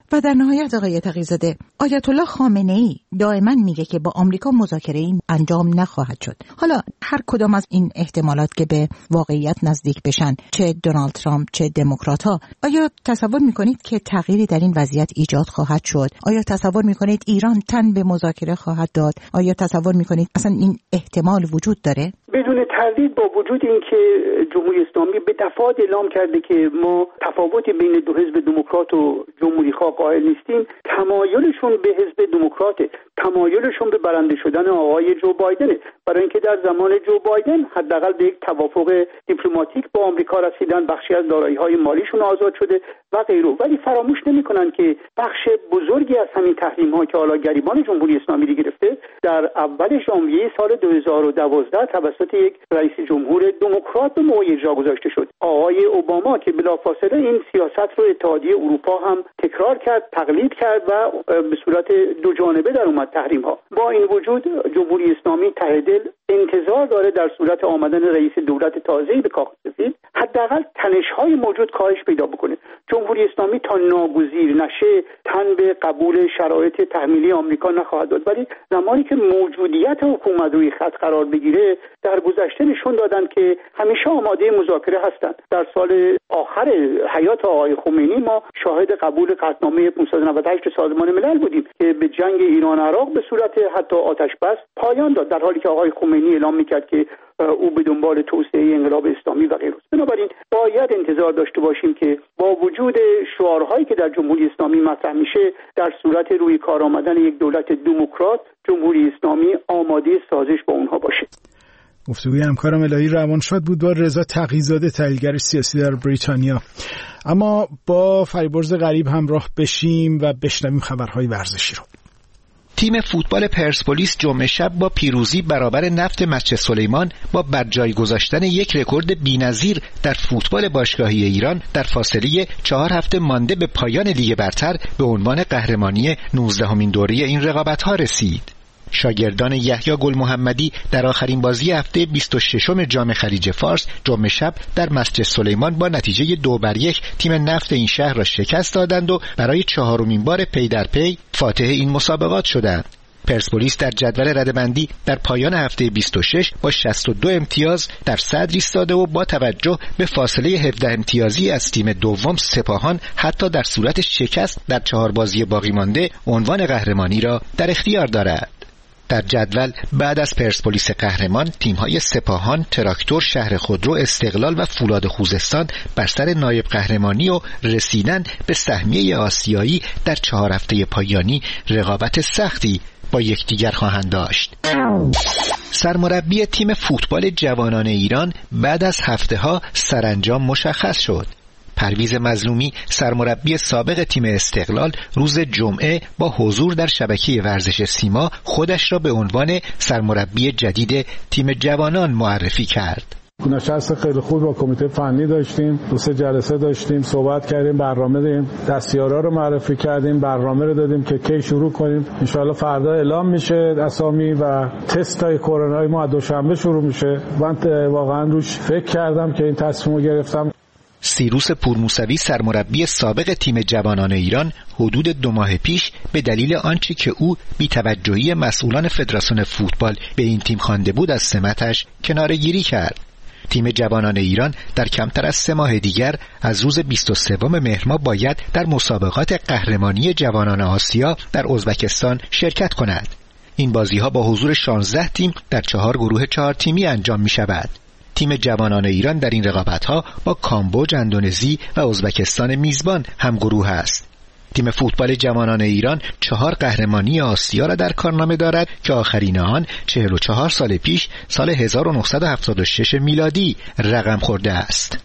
و در نهایت آقای تقی‌زاده، آیت الله خامنه‌ای دائما میگه که با آمریکا مذاکره این انجام نخواهد شد. حالا هر کدام از این احتمالات که به واقعیت نزدیک بشن، چه دونالد ترامپ چه دموکرات‌ها، آیا تصور میکنید که تغییری در این وضعیت ایجاد خواهد شد؟ آیا تصور میکنید ایران تن به مذاکره خواهد داد؟ آیا تصور میکنید اصلا این احتمال وجود داره؟ بدون تردید، با وجود اینکه جمهوری اسلامی به دفعات اعلام کرده که ما تفاوتی بین دو حزب دموکرات و جمهوری خواه قائل نیستیم، تمایلشون به حزب دموکرات، تمایلشون به برنده شدن آقای جو بایدن، برای اینکه در زمان جو بایدن حداقل به یک توافق دیپلماتیک با آمریکا رسیدن، بخشی از دارایی‌های مالیشون آزاد شده و غیره. ولی فراموش نمی‌کنن که بخش بزرگی از همین تحریم‌ها که حالا گریبان جمهوری اسلامی گرفته، در اول ژانویه سال 2012 توسط یک رئیس جمهور دموکرات به موقع اجرا گذاشته شد. آقای اوباما که بلافاصله این سیاست رو اتحادیه اروپا هم تکرار کرد، تقلید کرد و به صورت دو جانبه در اومد تحریم‌ها. با این وجود جمهوری اسلامی ته دل انتظار داره در صورت آمدن رئیس دولت تازه‌ای به کاخ سفید حداقل تنش‌های موجود کاهش پیدا بکنه. جمهوری اسلامی تا ناگزیر نشه تن به قبول شرایط تحمیلی آمریکا نخواهد داد، ولی زمانی که موجودیت حکومت روی خط قرار بگیره، در گذشته نشون دادن که همیشه آماده مذاکره هستند. در سال آخر حیات آقای خمینی ما شاهد قبول قطعنامه 598 سازمان ملل بودیم که به جنگ ایران عراق به صورت حتی آتش بس پایان داد، در حالی که آقای خمینی اعلام میکرد که او به دنبال توسعه انقلاب اسلامی و غیره. بنابراین باید انتظار داشته باشیم که با وجود شعارهایی که در جمهوری اسلامی مطرح میشه، در صورت روی کار آمدن یک دولت دموکرات، جمهوری اسلامی آماده سازش با اونها باشه. گفتگوی همکارم الهی روانشاد بود با رضا تقی‌زاده، تحلیلگر سیاسی در بریتانیا. اما با فریبرز غریب همراه بشیم و بشنویم خبرهای ورزشی رو. تیم فوتبال پرسپولیس جمعه شب با پیروزی برابر نفت مسجد سلیمان با برجای گذاشتن یک رکورد بی‌نظیر در فوتبال باشگاهی ایران در فاصله 4 هفته مانده به پایان لیگ برتر به عنوان قهرمانی 19مین دوره این رقابت‌ها رسید. شاگردان یحیی گل محمدی در آخرین بازی هفته 26م جام خلیج فارس جمعه شب در مسجد سلیمان با نتیجه 2-1 تیم نفت این شهر را شکست دادند و برای 4مین بار پی در پی فاتح این مسابقات شدند. پرسپولیس در جدول رده‌بندی در پایان هفته 26 با 62 امتیاز در صدر ایستاده و با توجه به فاصله 17 امتیازی از تیم دوم سپاهان حتی در صورت شکست در 4 بازی باقی مانده عنوان قهرمانی را در اختیار دارد. در جدول بعد از پرسپولیس قهرمان، تیم‌های سپاهان، تراکتور، شهر خودرو، استقلال و فولاد خوزستان بر سر نایب قهرمانی و رسیدن به سهمیه آسیایی در 4 هفته پایانی رقابت سختی با یکدیگر خواهند داشت. سرمربی تیم فوتبال جوانان ایران بعد از هفته‌ها سرانجام مشخص شد. پرویز مظلومی سرمربی سابق تیم استقلال روز جمعه با حضور در شبکه ورزش سیما خودش را به عنوان سرمربی جدید تیم جوانان معرفی کرد. نشست خیلی خوب با کمیته فنی داشتیم، 2-3 جلسه داشتیم، صحبت کردیم، برنامه دادیم، دستیارا رو معرفی کردیم، برنامه رو دادیم که کی شروع کنیم. ان شاءالله فردا اعلام میشه اسامی و تستای کرونایی ما دوشنبه شروع میشه. من واقعا روش فکر کردم که این تصمیمو گرفتم. سیروس پورموسوی سرمربی سابق تیم جوانان ایران حدود 2 ماه پیش به دلیل آنچه که او بی‌توجهی مسئولان فدراسیون فوتبال به این تیم خوانده بود از سمتش کناره‌گیری کرد. تیم جوانان ایران در کمتر از 3 ماه دیگر از روز 23 مهر ماه باید در مسابقات قهرمانی جوانان آسیا در ازبکستان شرکت کند. این بازی‌ها با حضور 16 تیم در 4 گروه 4 تیمی انجام می‌شود. تیم جوانان ایران در این رقابت‌ها با کامبوج، اندونزی و ازبکستان میزبان هم گروه است. تیم فوتبال جوانان ایران 4 قهرمانی آسیا را در کارنامه دارد که آخرین آن 44 سال پیش سال 1976 میلادی رقم خورده است.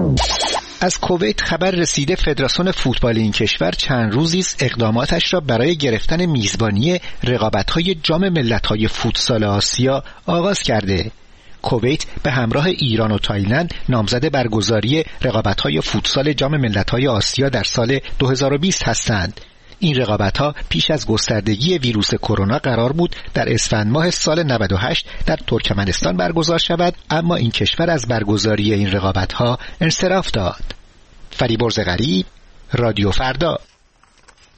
از کویت خبر رسیده فدراسیون فوتبال این کشور چند روزی است اقداماتش را برای گرفتن میزبانی رقابت‌های جام ملت‌های فوتسال آسیا آغاز کرده. کویت به همراه ایران و تایلند نامزد برگزاری رقابت‌های فوتسال جام ملت‌های آسیا در سال 2020 هستند. این رقابت‌ها پیش از گستردگی ویروس کرونا قرار بود در اسفند ماه سال 98 در ترکمنستان برگزار شود، اما این کشور از برگزاری این رقابت‌ها انصراف داد. فریبرز غریب، رادیو فردا.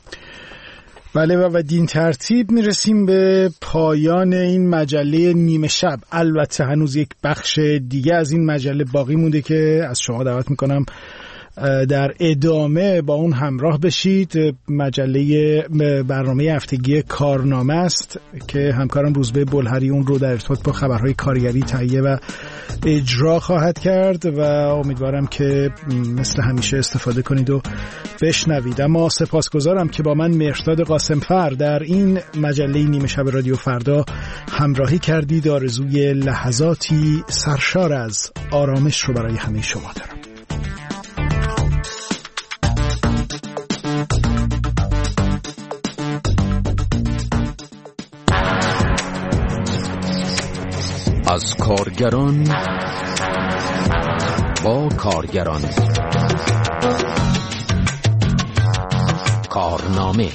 بله و بدین ترتیب میرسیم به پایان این مجله نیمه شب. البته هنوز یک بخش دیگه از این مجله باقی مونده که از شما دعوت میکنم در ادامه با اون همراه بشید. مجله برنامه هفتگی کارنامه است که همکارم روزبه بلهری اون رو در ارتباط با خبرهای کارگری تهیه و اجرا خواهد کرد و امیدوارم که مثل همیشه استفاده کنید و بشنوید. اما سپاسگزارم که با من مهرداد قاسمفر در این مجله نیمه شب رادیو فردا همراهی کردید. آرزوی لحظاتی سرشار از آرامش رو برای همه شما دارم. از کارگران با کارگران، کارنامه.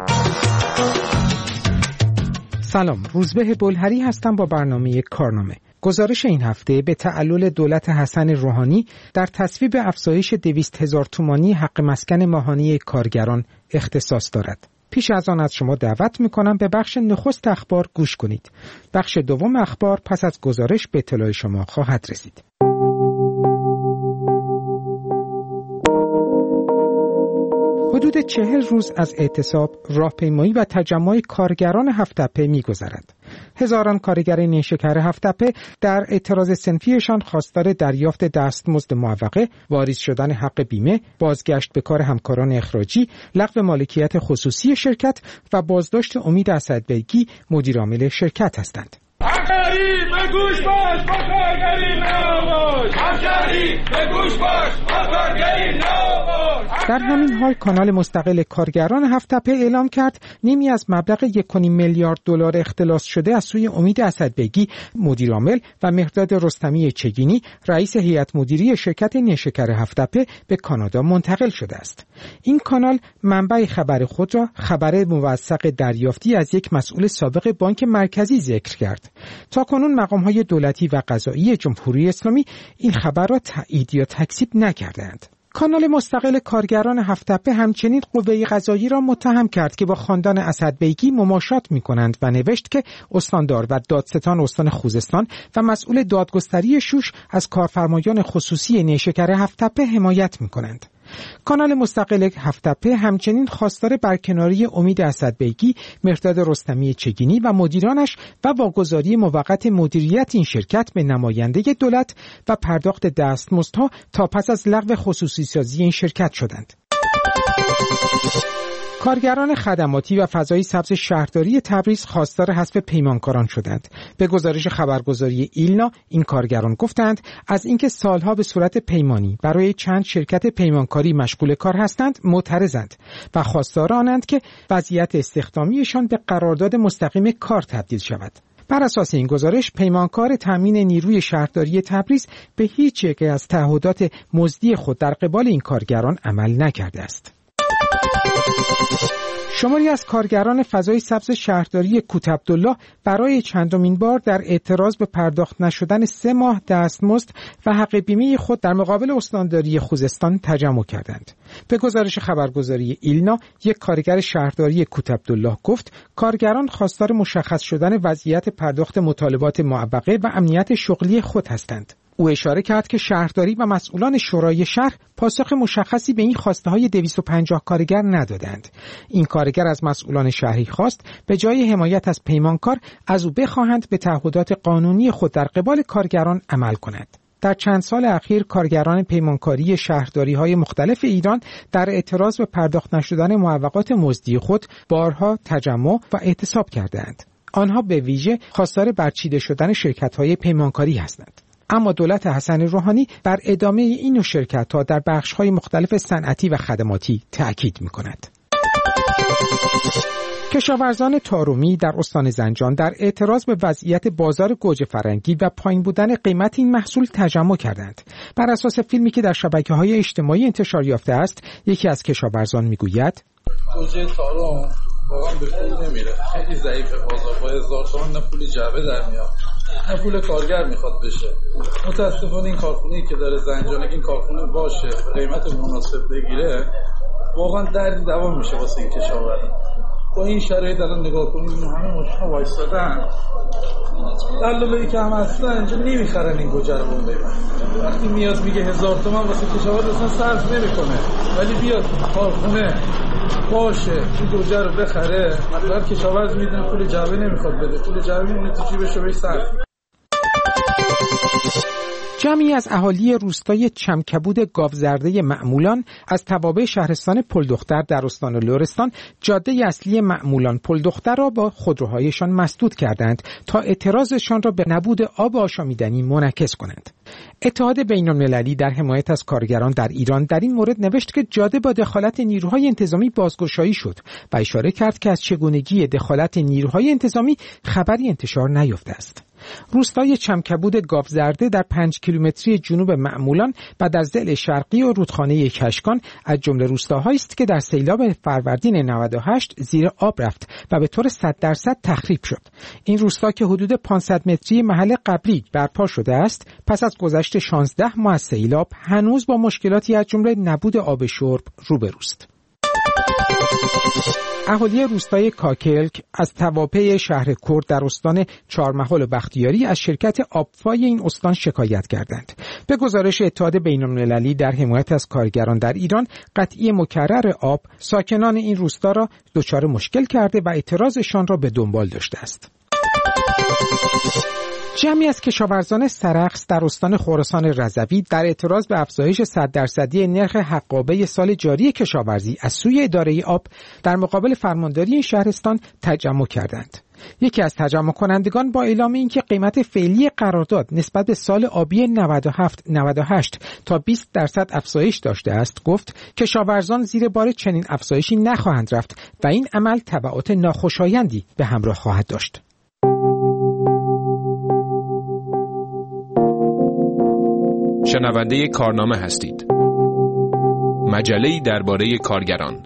سلام، روزبه بلهری هستم با برنامه کارنامه. گزارش این هفته به تعلل دولت حسن روحانی در تصویب افزایش 200,000 تومانی حق مسکن ماهانه کارگران اختصاص دارد. پیش از آن از شما دعوت میکنم به بخش نخست اخبار گوش کنید. بخش دوم اخبار پس از گزارش به اطلاع شما خواهد رسید. حدود 40 روز از اعتصاب، راهپیمایی و تجمع کارگران هفت‌تپه می‌گذرد. هزاران کارگر نیشکر هفت‌تپه در اعتراض صنفیشان خواستار دریافت دستمزد معوقه، واریز شدن حق بیمه، بازگشت به کار همکاران اخراجی، لغو مالکیت خصوصی شرکت و بازداشت امید اسدبیگی مدیرعامل شرکت هستند. همکاری به گوش باش، با کارگری نباش. همکاری به گوش باش، با کارگری نباش. در همین حال کانال مستقل کارگران هفت‌تپه اعلام کرد نیمی از مبلغ 1.5 میلیارد دلار اختلاس شده از سوی امید اسدبیگی مدیرعامل و مهرداد رستمی چگینی رئیس هیئت مدیری شرکت نیشکر هفت‌تپه به کانادا منتقل شده است. این کانال منبع خبر خود را خبر موثق دریافتی از یک مسئول سابق بانک مرکزی ذکر کرد. تاکنون مقام‌های دولتی و قضایی جمهوری اسلامی این خبر را تایید یا تکذیب نکردند. کانال مستقل کارگران هفت‌تپه همچنین قوه قضایی را متهم کرد که با خاندان اسدبیگی مماشات می‌کنند و نوشت که استاندار و دادستان استان خوزستان و مسئول دادگستری شوش از کارفرمایان خصوصی نیشکر هفت‌تپه حمایت می‌کنند. کانال مستقل هفت‌تپه همچنین خواستار برکناری امید اسدبیگی، مهرداد رستمی چگینی و مدیرانش و واگذاری موقت مدیریت این شرکت به نماینده دولت و پرداخت دستمزدها تا پس از لغو خصوصی سازی این شرکت شدند. کارگران خدماتی و فضای سبز شهرداری تبریز خواستار حذف پیمانکاران شدند. به گزارش خبرگزاری ایلنا این کارگران گفتند از اینکه سالها به صورت پیمانی برای چند شرکت پیمانکاری مشغول کار هستند معترضند و خواستار آنند که وضعیت استخدامیشان به قرارداد مستقیم کار تبدیل شود. بر اساس این گزارش پیمانکار تامین نیروی شهرداری تبریز به هیچ یک از تعهدات مزدی خود در قبال این کارگران عمل نکرده است. شماری از کارگران فضای سبز شهرداری کوتعبدالله برای چندمین بار در اعتراض به پرداخت نشدن 3 ماه دستمزد و حق بیمه خود در مقابل استانداری خوزستان تجمع کردند. به گزارش خبرگزاری ایلنا یک کارگر شهرداری کوتعبدالله گفت کارگران خواستار مشخص شدن وضعیت پرداخت مطالبات معوقه و امنیت شغلی خود هستند. او اشاره کرد که شهرداری و مسئولان شورای شهر پاسخ مشخصی به این خواسته‌های 250 کارگر ندادند. این کارگر از مسئولان شهری خواست به جای حمایت از پیمانکار از او بخواهند به تعهدات قانونی خود در قبال کارگران عمل کند. در چند سال اخیر کارگران پیمانکاری شهرداری‌های مختلف ایران در اعتراض به پرداخت نشدن معوقات مزدی خود بارها تجمع و اعتصاب کردند. آنها به ویژه خواستار برچیده شدن شرکت‌های پیمانکاری هستند. اما دولت حسن روحانی بر ادامه این نوع شرکت‌ها در بخش‌های مختلف صنعتی و خدماتی تأکید می‌کند. کشاورزان تارومی در استان زنجان در اعتراض به وضعیت بازار گوجه فرنگی و پایین بودن قیمت این محصول تجمع کردند. بر اساس فیلمی که در شبکه‌های اجتماعی انتشار یافته است، یکی از کشاورزان می‌گوید: گوجه تارم واقعا به پول نمیره، خیلی ضعیفه بازار، با 1000 تومان نه پول جعبه در میاد نه پول کارگر میخواد بشه. متاسفانه این کارخونه‌ای که داره زنجان این کارخونه باشه قیمت مناسب بگیره واقعا دردی دوام میشه واسه این کشاورزان. با این شرایط الان نگاه کنید همه ماشینا وایسادن، دلالایی که هم هستن اینجا نمیخرن این گوجه رو بمبئی. وقتی میاد میگه 1000 تومان واسه کشاورز اصلا صرف نمیکنه، ولی بیاد کارخونه باشه این گوجه رو بخره، مثلا کشاورز میدونه پول جعبه نمیخواد بده، پول جعبه میمونه تو جیبش رو بهش صرف. جمعی از اهالی روستای چمکبود گاوزرده معمولان از توابع شهرستان پلدختر در استان لرستان جاده اصلی معمولان پلدختر را با خودروهایشان مسدود کردند تا اعتراضشان را به نبود آب آشامیدنی منعکس کنند. اتحاد بین‌المللی در حمایت از کارگران در ایران در این مورد نوشت که جاده با دخالت نیروهای انتظامی بازگشایی شد و اشاره کرد که از چگونگی دخالت نیروهای انتظامی خبری انتشار نیافته است. روستای چمکبود گاوزرده در 5 کیلومتری جنوب معمولان و در ضلع شرقی و رودخانه کشکان از جمله روستاهایی است که در سیلاب فروردین 98 زیر آب رفت و به طور 100% تخریب شد. این روستا که حدود 500 متری محل قبلی برپا شده است، پس از گذشت 16 ماه از سیلاب هنوز با مشکلاتی از جمله نبود آب شرب روبروست. اهالی روستای کاکلک از توابع شهر کرد در استان چهارمحال و بختیاری از شرکت آبفای این استان شکایت کردند. به گزارش اتحاد بین‌المللی در حمایت از کارگران در ایران، قطعی مکرر آب ساکنان این روستا را دچار مشکل کرده و اعتراضشان را به دنبال داشته است. جمعی از کشاورزان سرخس در استان خراسان رضوی در اعتراض به افزایش 100% نرخ حقابه سال جاری کشاورزی از سوی اداره آب در مقابل فرمانداری این شهرستان تجمع کردند. یکی از تجمع کنندگان با اعلام اینکه قیمت فعلی قرارداد نسبت به سال آبی 97-98 تا 20% افزایش داشته است، گفت کشاورزان زیر بار چنین افزایشی نخواهند رفت و این عمل تبعات ناخوشایندی به همراه خواهد داشت. شنونده کارنامه هستید. مجله‌ای درباره کارگران.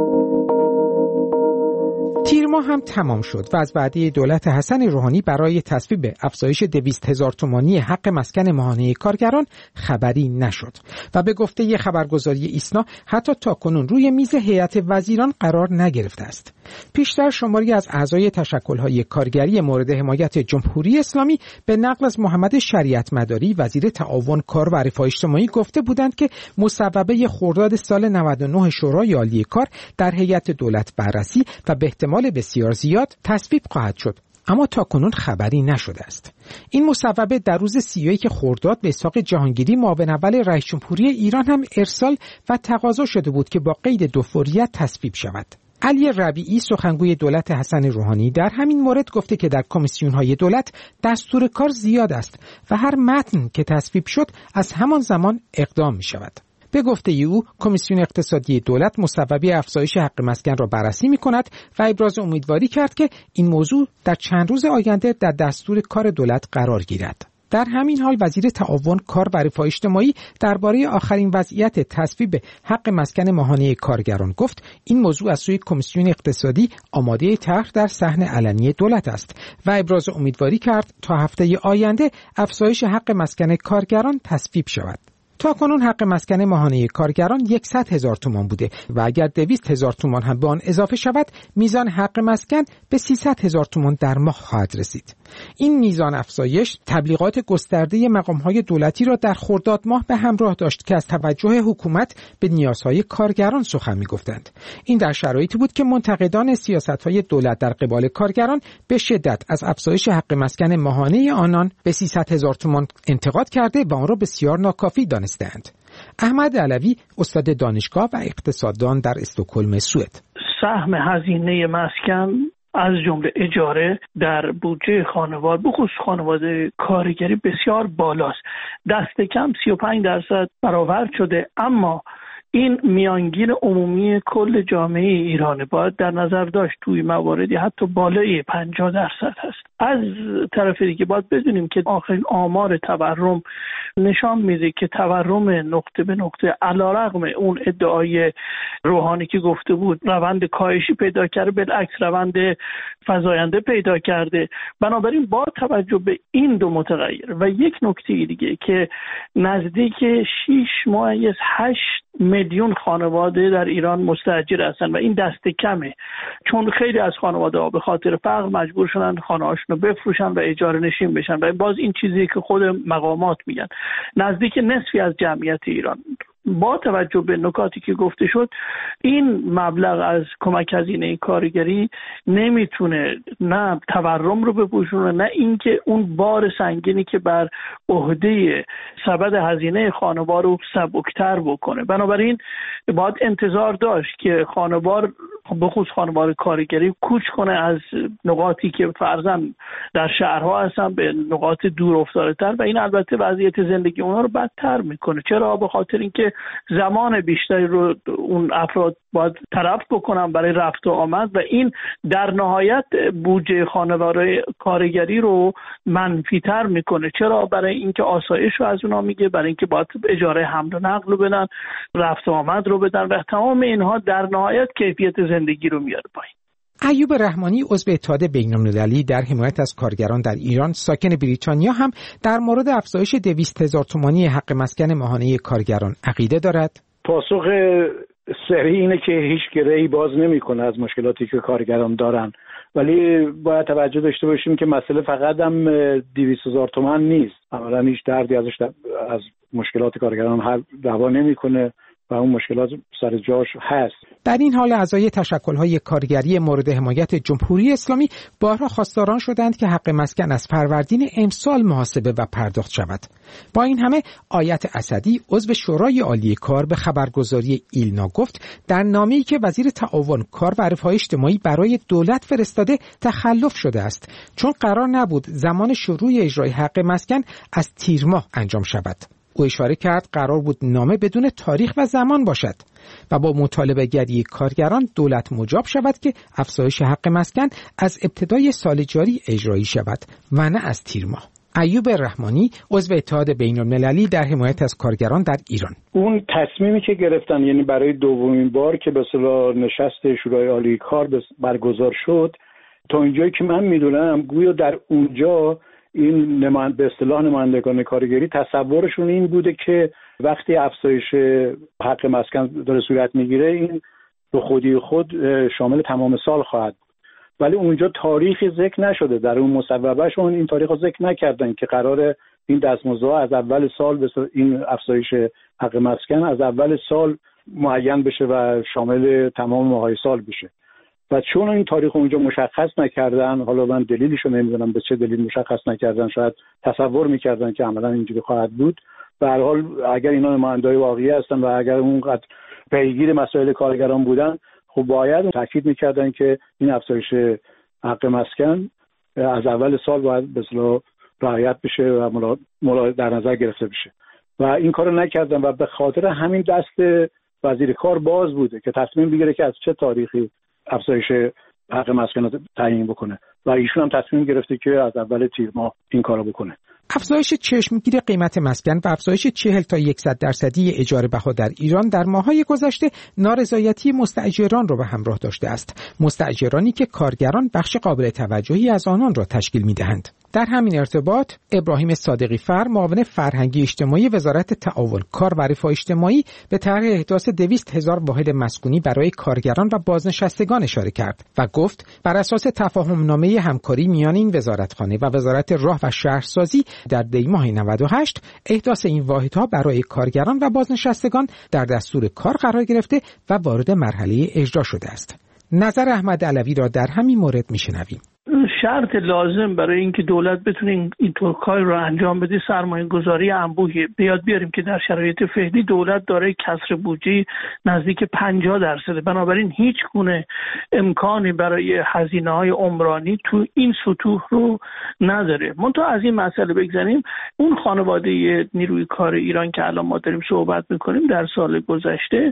تیر ماه هم تمام شد و از وعده دولت حسن روحانی برای تصویب افزایش 200,000 تومانی حق مسکن ماهانه کارگران خبری نشد و به گفته خبرگزاری ایسنا حتی تاکنون روی میز هیئت وزیران قرار نگرفته است. پیشتر شماری از اعضای تشکل‌های کارگری مورد حمایت جمهوری اسلامی به نقل از محمد شریعت مداری وزیر تعاون کار و رفاه اجتماعی گفته بودند که مصوبه خرداد سال 99 شورای عالی کار در هیئت دولت بررسی و به احتمال بسیار زیاد تصویب خواهد شد، اما تاکنون خبری نشده است. این مصوبه در روز 31 خرداد به اسحاق جهانگیری معاون اول رئیس جمهوری ایران هم ارسال و تقاضا شده بود که با قید 2 فوریت تصویب شود. علی ربیعی سخنگوی دولت حسن روحانی در همین مورد گفته که در کمیسیون‌های دولت دستور کار زیاد است و هر متن که تصویب شد از همان زمان اقدام می شود. به گفته او کمیسیون اقتصادی دولت مصوبه افزایش حق مسکن را بررسی می کند و ابراز امیدواری کرد که این موضوع در چند روز آینده در دستور کار دولت قرار گیرد. در همین حال وزیر تعاون کار و رفاه اجتماعی درباره آخرین وضعیت تصویب حق مسکن ماهانه کارگران گفت این موضوع از سوی کمیسیون اقتصادی آماده طرح در صحن علنی دولت است و ابراز امیدواری کرد تا هفته آینده افزایش حق مسکن کارگران تصویب شود. تاکنون حق مسکن ماهانه کارگران 100,000 تومان بوده و اگر 200,000 تومان هم به آن اضافه شود میزان حق مسکن به 300,000 تومان در ماه خواهد رسید. این میزان افزایش تبلیغات گسترده مقام‌های دولتی را در خرداد ماه به همراه داشت که از توجه حکومت به نیازهای کارگران سخن می‌گفتند. این در شرایطی بود که منتقدان سیاست‌های دولت در قبال کارگران به شدت از افزایش حق مسکن ماهانه آنان به 300,000 تومان انتقاد کرده و آن را بسیار ناکافی دانستند. احمد علوی استاد دانشگاه و اقتصاددان در استکهلم سوئد: سهم هزینه مسکن از جمله اجاره در بودجه خانوار بخصوص خانواده کارگری بسیار بالاست. دست کم 35% برآورد شده، اما این میانگین عمومی کل جامعه ایران باید در نظر داشت. توی مواردی حتی بالای 50% هست. از طرف دیگه باید بدونیم که آخرین آمار تورم نشان میده که تورم نقطه به نقطه علیرغم اون ادعای روحانی که گفته بود روند کاهشی پیدا کرده، بالعکس روند فزاینده پیدا کرده. بنابراین با توجه به این دو متغیر و یک نکته دیگه که نزدیک 6.8 میلیون خانواده در ایران مستاجر هستن و این دست کمه، چون خیلی از خانواده ها به خاطر فقر مجبور شدن خانه‌هاشون رو بفروشن و اجاره نشین بشن و باز این چیزی که خود مقامات میگن نزدیک نصفی از جمعیت ایران. با توجه به نکاتی که گفته شد این مبلغ از کمک هزینه کارگری نمیتونه نه تورم رو بپوشونه نه اینکه اون بار سنگینی که بر عهده سبد هزینه خانوار رو سبکتر بکنه. بنابراین باید انتظار داشت که خانوار به خصوص خانوار کارگری کوچ کنه از نقاطی که فرضاً در شهرها هستن به نقاط دور افتاده تر و این البته وضعیت زندگی اونها رو بدتر میکنه. چرا؟ به خاطر اینکه زمان بیشتری رو اون افراد باید طرف بکنن برای رفت و آمد و این در نهایت بودجه خانوار کارگری رو منفی‌تر میکنه. چرا؟ برای اینکه آسایش رو از اونها میگه، برای اینکه باید اجاره حمل و نقل رو بدن، رفت و آمد رو بدن و تمام اینها در نهایت کیفیت زندگی رو میاره پایین. ایوب رحمانی عضو اتحاد بین‌المللی در حمایت از کارگران در ایران ساکن بریتانیا هم در مورد افزایش 200,000 تومانی حق مسکن ماهانه کارگران عقیده دارد. پاسخ سریع اینه که هیچ گره‌ای باز نمی‌کنه از مشکلاتی که کارگران دارن، ولی باید توجه داشته باشیم که مسئله فقط هم 200,000 تومان نیست. عملاً هیچ دردی ازش از مشکلات کارگران حل روا نمی‌کنه و اون مشکلات سر جاش هست. در این حال اعضای تشکل‌های کارگری مورد حمایت جمهوری اسلامی بارها خواستاران شدند که حق مسکن از فروردین امسال محاسبه و پرداخت شود. با این همه آیت اسدی عضو شورای عالی کار به خبرگزاری ایلنا گفت در نامه‌ای که وزیر تعاون کار و رفاه اجتماعی برای دولت فرستاده تخلف شده است، چون قرار نبود زمان شروع اجرای حق مسکن از تیر ماه انجام شود. او اشاره کرد قرار بود نامه بدون تاریخ و زمان باشد و با مطالبه گری کارگران دولت مجاب شود که افزایش حق مسکن از ابتدای سال جاری اجرایی شود و نه از تیر ماه. ایوب رحمانی عضو اتحاد بین‌المللی در حمایت از کارگران در ایران: اون تصمیمی که گرفتن، یعنی برای دومین بار که به اصطلاح نشست شورای عالی کار برگزار شد، تا اینجایی که من میدونم گویا در اونجا این به اصطلاح نمایندگان کارگری تصورشون این بوده که وقتی افزایش حق مسکن داره صورت میگیره این به خودی خود شامل تمام سال خواهد بود، ولی اونجا تاریخی ذکر نشده. در اون مصوبهشون این تاریخ رو ذکر نکردن که قرار این دستمزدها از اول سال این افزایش حق مسکن از اول سال معین بشه و شامل تمام ماهای سال بشه. و چون این تاریخ اونجا مشخص نکردن، حالا من دلیلشو نمیدونم به چه دلیل مشخص نکردن، شاید تصور میکردن که عملا اینجوری خواهد بود. به هر حال اگر اینا نماینده‌های واقعی هستن و اگر اونقدر پیگیر مسائل کارگران بودن، خب باید تاکید میکردن که این افزایش حق مسکن از اول سال باید به اصطلاح رعایت بشه و در نظر گرفته بشه و این کارو نکردن و به خاطر همین دست وزیر کار باز بوده که تصمیم بگیره که از چه تاریخی افزایش حق مسکن رو تعیین بکنه و ایشون هم تصمیم گرفته که از اول تیر ماه این کارو بکنه. افزایش چشمگیر قیمت مسکن و افزایش 40 تا 100% اجاره بها در ایران در ماه‌های گذشته نارضایتی مستاجران را به همراه داشته است. مستاجرانی که کارگران بخش قابل توجهی از آنان را تشکیل می‌دهند. در همین ارتباط ابراهیم صادقی فر معاون فرهنگی اجتماعی وزارت تعاون کار و رفاه اجتماعی به طرح احداث 200,000 واحد مسکونی برای کارگران و بازنشستگان اشاره کرد و گفت بر اساس تفاهم‌نامه همکاری میان این وزارتخانه و وزارت راه و شهرسازی در دی‌ماه 98 احداث این واحدها برای کارگران و بازنشستگان در دستور کار قرار گرفته و وارد مرحله اجرا شده است. نظر احمد علوی را در همین مورد میشنویم. شرط لازم برای اینکه دولت بتونه این طور کار رو انجام بده سرمایه گذاری انبوهی. بیاد بیاریم که در شرایط فعلی دولت داره کسر بودجه نزدیک 50%. بنابراین هیچ گونه امکانی برای هزینه‌های عمرانی تو این سطوح رو نداره. منتها از این مسئله بگذاریم، اون خانواده نیروی کار ایران که الان ما داریم صحبت میکنیم در سال گذشته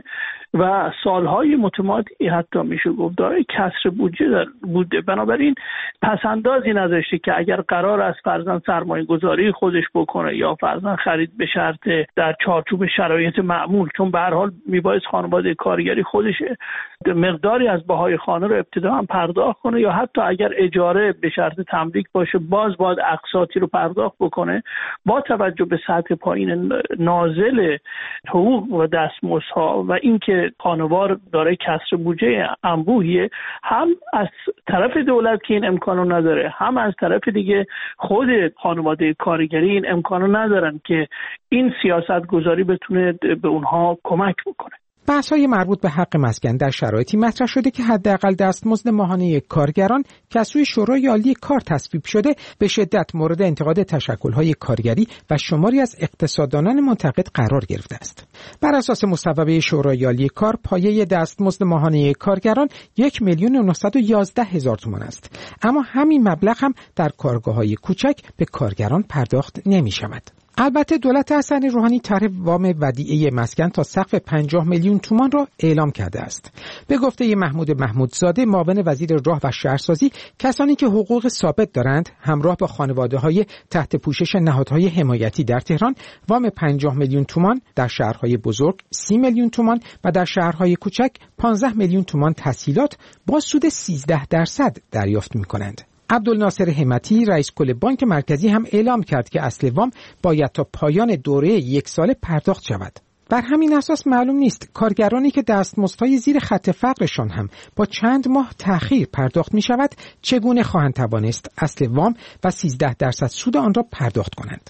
و سالهای متمادی حتی میشه گفت داره کسر بودجه بوده. بنابراین پس پسندازی نذاشته که اگر قرار است فرضاً سرمایه گذاری خودش بکنه یا فرضاً خرید به شرط در چارچوب شرایط معمول، چون به هر حال میبایست خانواده کارگری خودش مقداری از بهای خانه رو ابتدا هم پرداخت کنه یا حتی اگر اجاره به شرط تملیک باشه باید اقساطی رو پرداخت بکنه. با توجه به سطح پایین نازل حقوق و دستمزدها و اینکه خانوار داره کسر بودجه انبوهیه، هم از طرف دولت که این امکانو نداره، هم از طرف دیگه خود خانواده کارگری این امکانو ندارن که این سیاست گذاری بتونه به اونها کمک بکنه. بحث‌های مربوط به حق مسکن در شرایطی مطرح شده که حداقل دستمزد ماهانه کارگران که از سوی شورای عالی کار تصویب شده به شدت مورد انتقاد تشکل‌های کارگری و شماری از اقتصاددانان منتقد قرار گرفته است. بر اساس مصوبه شورای عالی کار، پایه دستمزد ماهانه کارگران 1,911,000 تومان است. اما همین مبلغ هم در کارگاه‌های کوچک به کارگران پرداخت نمی‌شود. البته دولت حسن روحانی طرح وام ودیعه مسکن تا سقف 50 میلیون تومان را اعلام کرده است. به گفته محمود محمودزاده، معاون وزیر راه و شهرسازی، کسانی که حقوق ثابت دارند همراه با خانواده‌های تحت پوشش نهادهای حمایتی در تهران وام 50 میلیون تومان، در شهرهای بزرگ 30 میلیون تومان و در شهرهای کوچک 15 میلیون تومان تسهیلات با سود 13% دریافت می‌کنند. عبدالناصر همتی، رئیس کل بانک مرکزی، هم اعلام کرد که اصل وام باید تا پایان دوره 1 ساله پرداخت شود. بر همین اساس معلوم نیست کارگرانی که دستمزدهای زیر خط فقرشان هم با چند ماه تأخیر پرداخت می شود چگونه خواهند توانست اصل وام و 13% سود آن را پرداخت کنند.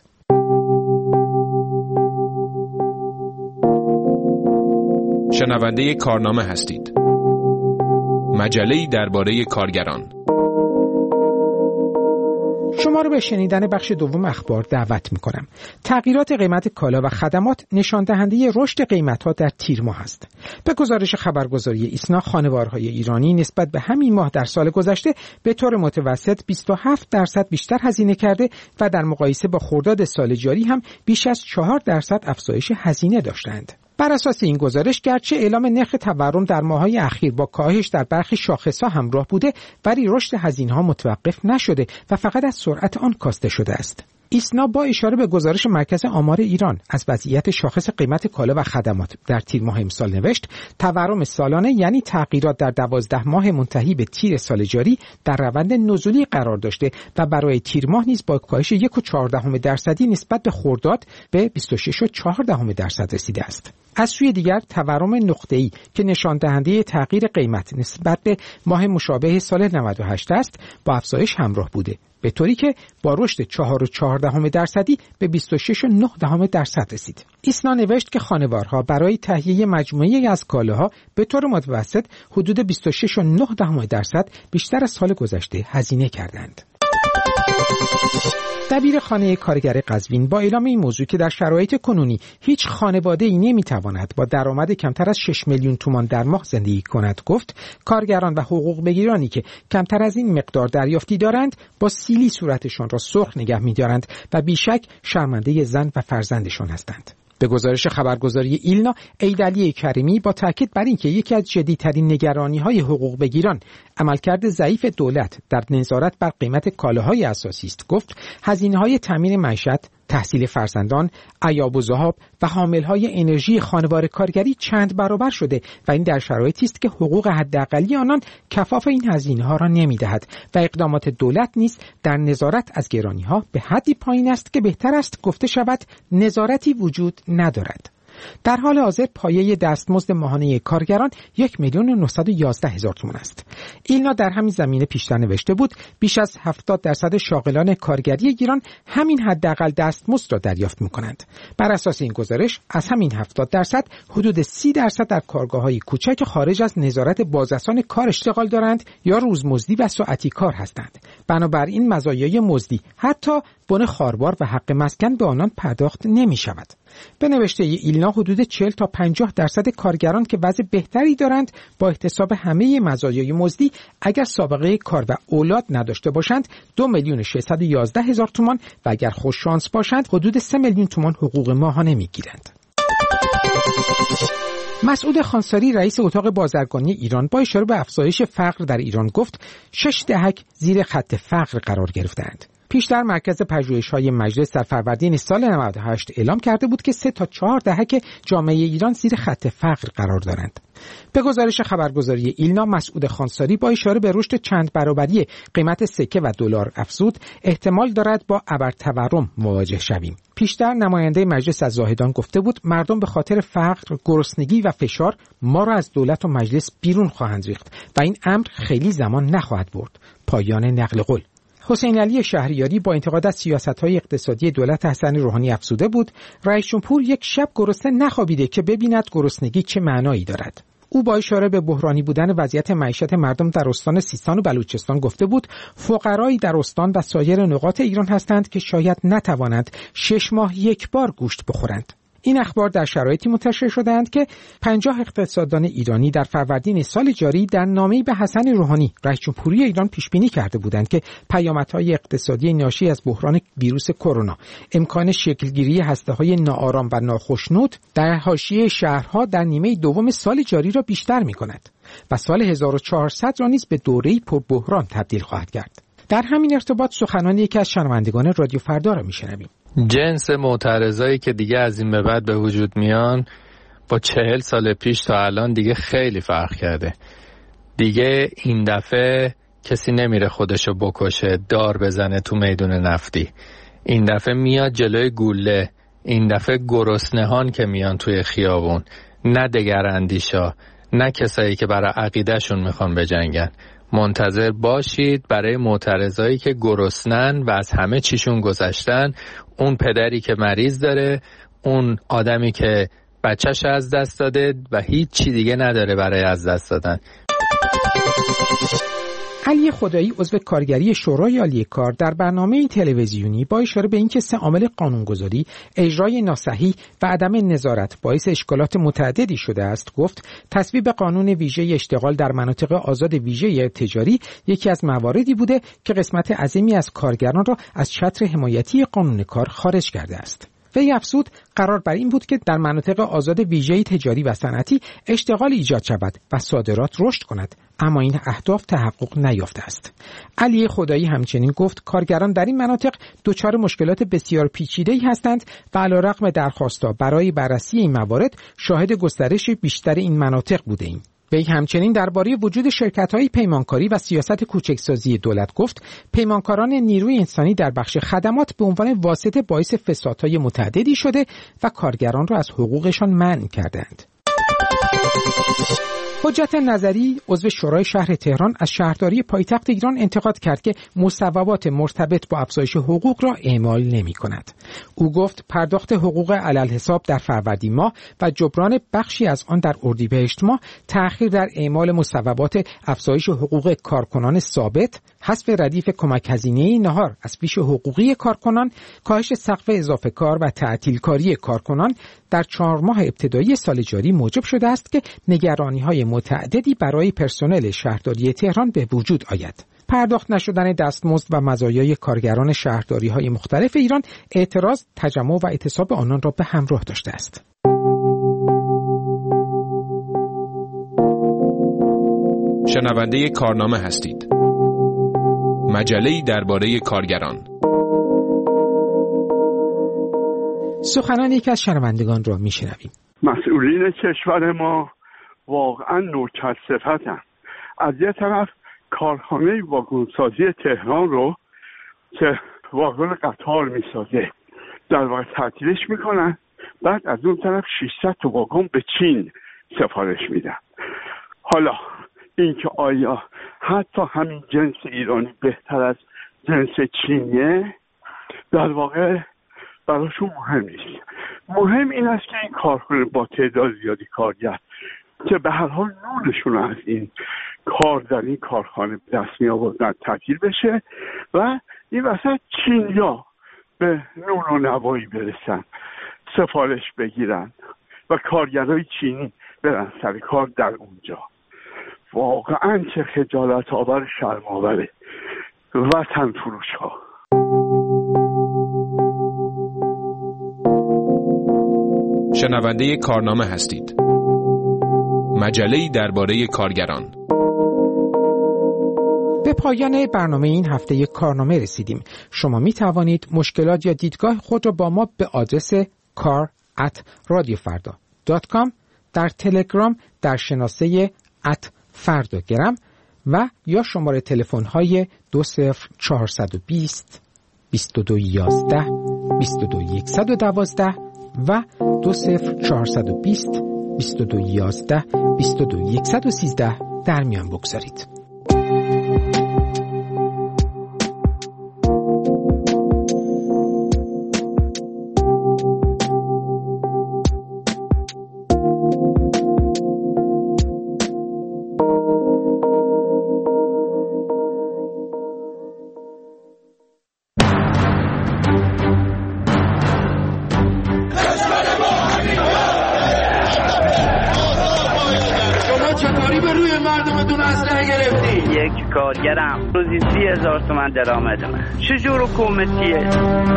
شنونده کارنامه هستید. مجله‌ای درباره کارگران. شما رو به شنیدن بخش دوم اخبار دعوت می‌کنم. تغییرات قیمت کالا و خدمات نشان دهنده رشد قیمت‌ها در تیر ماه است. به گزارش خبرگزاری ایسنا، خانوارهای ایرانی نسبت به همین ماه در سال گذشته به طور متوسط 27% بیشتر هزینه کرده و در مقایسه با خرداد سال جاری هم بیش از 4% افزایش هزینه داشتند. بر اساس این گزارش گرچه اعلام نرخ تورم در ماه‌های اخیر با کاهش در برخی شاخص‌ها همراه بوده، ولی رشد هزینه‌ها متوقف نشده و فقط از سرعت آن کاسته شده است. ایسنا با اشاره به گزارش مرکز آمار ایران از وضعیت شاخص قیمت کالا و خدمات در تیر ماه امسال نوشت: تورم سالانه یعنی تغییرات در 12 ماه منتهی به تیر سال جاری در روند نزولی قرار داشته و برای تیر ماه نیز با کاهش 1.4% نسبت به خرداد به 26.4% رسیده است. از سوی دیگر تورم نقطه‌ای که نشان دهنده تغییر قیمت نسبت به ماه مشابه سال 98 است با افزایش همراه بوده، به طوری که با رشد 4.4% به 26.9% رسید. ایسنا نوشت که خانوارها برای تهیه مجموعه‌ای از کالاها به طور متوسط حدود 26.9% بیشتر از سال گذشته هزینه کردند. دبیر خانه کارگر قزوین با اعلام این موضوع که در شرایط کنونی هیچ خانواده‌ای نمی‌تواند با درآمد کمتر از 6 میلیون تومان در ماه زندگی کند، گفت کارگران و حقوق بگیرانی که کمتر از این مقدار دریافتی دارند با سیلی صورتشان را سرخ نگه می‌دارند و بیشک شرمنده زن و فرزندشان هستند. به گزارش خبرگزاری ایلنا، ایدعلی کریمی با تاکید بر اینکه یکی از جدی‌ترین نگرانی‌های حقوق بگیران عملکرد ضعیف دولت در نظارت بر قیمت کالاهای اساسی است، گفت هزینه‌های تامین معیشت، تحصیل فرزندان، عیاب و ذهاب و حامل‌های انرژی خانوار کارگری چند برابر شده و این در شرایطی است که حقوق حداقلی آنان کفاف این هزینه‌ها را نمی‌دهد و اقدامات دولت نیز در نظارت از گرانی‌ها به حدی پایین است که بهتر است گفته شود نظارتی وجود ندارد. در حال حاضر پایه دستمزد ماهانه کارگران 1,911,000 تومان است. ایلنا در همین زمینه پیشتر نوشته بود بیش از 70% شاغلان کارگری ایران همین حداقل دستمزد را دریافت می‌کنند. بر اساس این گزارش از همین 70% حدود 30% در کارگاه‌های کوچک خارج از نظارت بازرسان کار اشتغال دارند یا روزمزدی و ساعتی کار هستند. بنابراین مزایای مزدی حتی بن خاربار و حق مسکن به آنان پرداخت نمی‌شود. به نوشته ایلنا حدود 40 تا 50% کارگران که وضع بهتری دارند با احتساب همه مزایای مزدی اگر سابقه کار و اولاد نداشته باشند 2,611,000 تومان و اگر خوش شانس باشند حدود 3 میلیون تومان حقوق ماهانه میگیرند. مسعود خانساری رئیس اتاق بازرگانی ایران با اشاره به افزایش فقر در ایران گفت 6 دهک زیر خط فقر قرار گرفتند. پیشتر مرکز پژوهش‌های مجلس در فروردین سال 98 اعلام کرده بود که 3 تا 4 دهک جامعه ایران زیر خط فقر قرار دارند. به گزارش خبرگزاری ایلنا، مسعود خانساری با اشاره به رشد چند برابری قیمت سکه و دلار افزود احتمال دارد با ابرتورم مواجه شویم. پیشتر نماینده مجلس از زاهدان گفته بود مردم به خاطر فقر، گرسنگی و فشار ما را از دولت و مجلس بیرون خواهند ریخت و این امر خیلی زمان نخواهد برد. پایان نقل قول. حسین علی شهریاری با انتقاد از سیاست‌های اقتصادی دولت حسن روحانی افزوده بود رئیس جمهور یک شب گرسنه نخوابیده که ببیند گرسنگی چه معنایی دارد. او با اشاره به بحرانی بودن وضعیت معیشت مردم در استان سیستان و بلوچستان گفته بود فقرایی در استان و سایر نقاط ایران هستند که شاید نتوانند 6 ماه یک بار گوشت بخورند. این اخبار در شرایطی منتشر شدند که 50 اقتصاددان ایرانی در فروردین سال جاری در نامه‌ای به حسن روحانی رئیس جمهوری ایران پیش بینی کرده بودند که پیامدهای اقتصادی ناشی از بحران ویروس کرونا، امکان شکلگیری هسته‌های ناآرام و ناخشنود در حاشیه شهرها در نیمه دوم سال جاری را بیشتر می‌کند و سال 1400 را نیز به دوره‌ای پربحران تبدیل خواهد کرد. در همین ارتباط سخنان یکی از شنوندگان رادیو فردا را می‌شنویم. جنس معترضایی که دیگه از این به بعد به وجود میان با 40 سال پیش تا الان دیگه خیلی فرق کرده. دیگه این دفعه کسی نمیره خودشو بکشه، دار بزنه تو میدون نفتی. این دفعه میاد جلوی گوله. این دفعه گرسنهان که میان توی خیابون، نه دگراندیشا، نه کسایی که برای عقیدهشون میخوان بجنگن. منتظر باشید برای معترضایی که گرسنن و از همه چیشون گذشتن، اون پدری که مریض داره، اون آدمی که بچه‌ش از دست داده و هیچ چی دیگه نداره برای از دست دادن. علی خدایی عضو کارگری شورای عالی کار در برنامه تلویزیونی با اشاره به اینکه 3 عامل قانونگذاری، اجرای ناصحیح و عدم نظارت باعث اشکالات متعددی شده است گفت تصویب قانون ویژه اشتغال در مناطق آزاد ویژه تجاری یکی از مواردی بوده که قسمت عظیمی از کارگران را از چتر حمایتی قانون کار خارج کرده است. وی افزود قرار بر این بود که در مناطق آزاد ویژه تجاری و صنعتی اشتغال ایجاد شود و صادرات رشد کند، اما این اهداف تحقق نیافته است. علی خدایی همچنین گفت کارگران در این مناطق دچار مشکلات بسیار پیچیده‌ای هستند و علیرغم درخواست‌ها برای بررسی این موارد شاهد گسترش بیشتر این مناطق بوده‌ایم. وی همچنین درباره وجود شرکت‌های پیمانکاری و سیاست کوچکسازی دولت گفت پیمانکاران نیروی انسانی در بخش خدمات به عنوان واسطه باعث فسادهای متعددی شده و کارگران را از حقوقشان منع کردند. حجت نظری عضو شورای شهر تهران از شهرداری پایتخت ایران انتقاد کرد که مصوبات مرتبط با افزایش حقوق را اعمال نمی‌کند. او گفت پرداخت حقوق علالحساب در فروردین ماه و جبران بخشی از آن در اردیبهشت ماه، تأخیر در اعمال مصوبات افزایش حقوق کارکنان ثابت، حذف ردیف کمک هزینه نهار از پیش حقوقی کارکنان، کاهش سقف اضافه کار و تعطیل کاری کارکنان در 4 ماه ابتدایی سال جاری موجب شده است که نگرانی‌های متعددی برای پرسنل شهرداری تهران به وجود آید. پرداخت نشدن دستمزد و مزایای کارگران شهرداری‌های مختلف ایران اعتراض، تجمع و اعتصاب آنان را به همراه داشته است. شنونده کارنامه هستید. مجله‌ای درباره کارگران. سخنان یکی از شنوندگان را میشنویم. مسئولین کشور ما واقعا نوکر صفتن. از یه طرف کارخانه واگنسازی تهران رو که واگن قطار میسازه در واقع تعطیلش میکنن، بعد از اون طرف 600 تا واگن به چین سفارش میدن. حالا اینکه آیا حتی همین جنس ایرانی بهتر از جنس چینیه در واقع براشون مهم نیست. مهم این است که این کارخانه با تعداد زیادی کارگر که به هر حال نورشون از این کار در این کارخانه دست می آوردن تعطیل بشه و این وسط چینیا به نون و نوایی برسن، سفارش بگیرن و کارگرای چینی برن سر کار در اونجا. واقعا چه خجالت آور، شرم آوره. وطن فروش ها. شنونده کارنامه هستید. مجله‌ای درباره کارگران. به پایان برنامه این هفته کارنامه رسیدیم. شما می توانید مشکلات یا دیدگاه خود را با ما به آدرس kar@radiofarda.com، در تلگرام در شناسه @فرداگرم و یا شماره تلفن های 20420 2211 22112 و 20420 2211 22113 در میان بگذارید. کارگرم روزی 30,000 تومان درآمدمه. چجور حکومتیه؟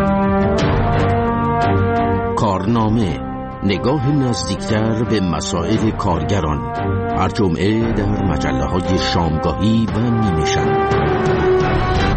کارنامه، نگاه نزدیکتر به مسائل کارگران، هر جمعه در مجله‌های شامگاهی و نیمه شب.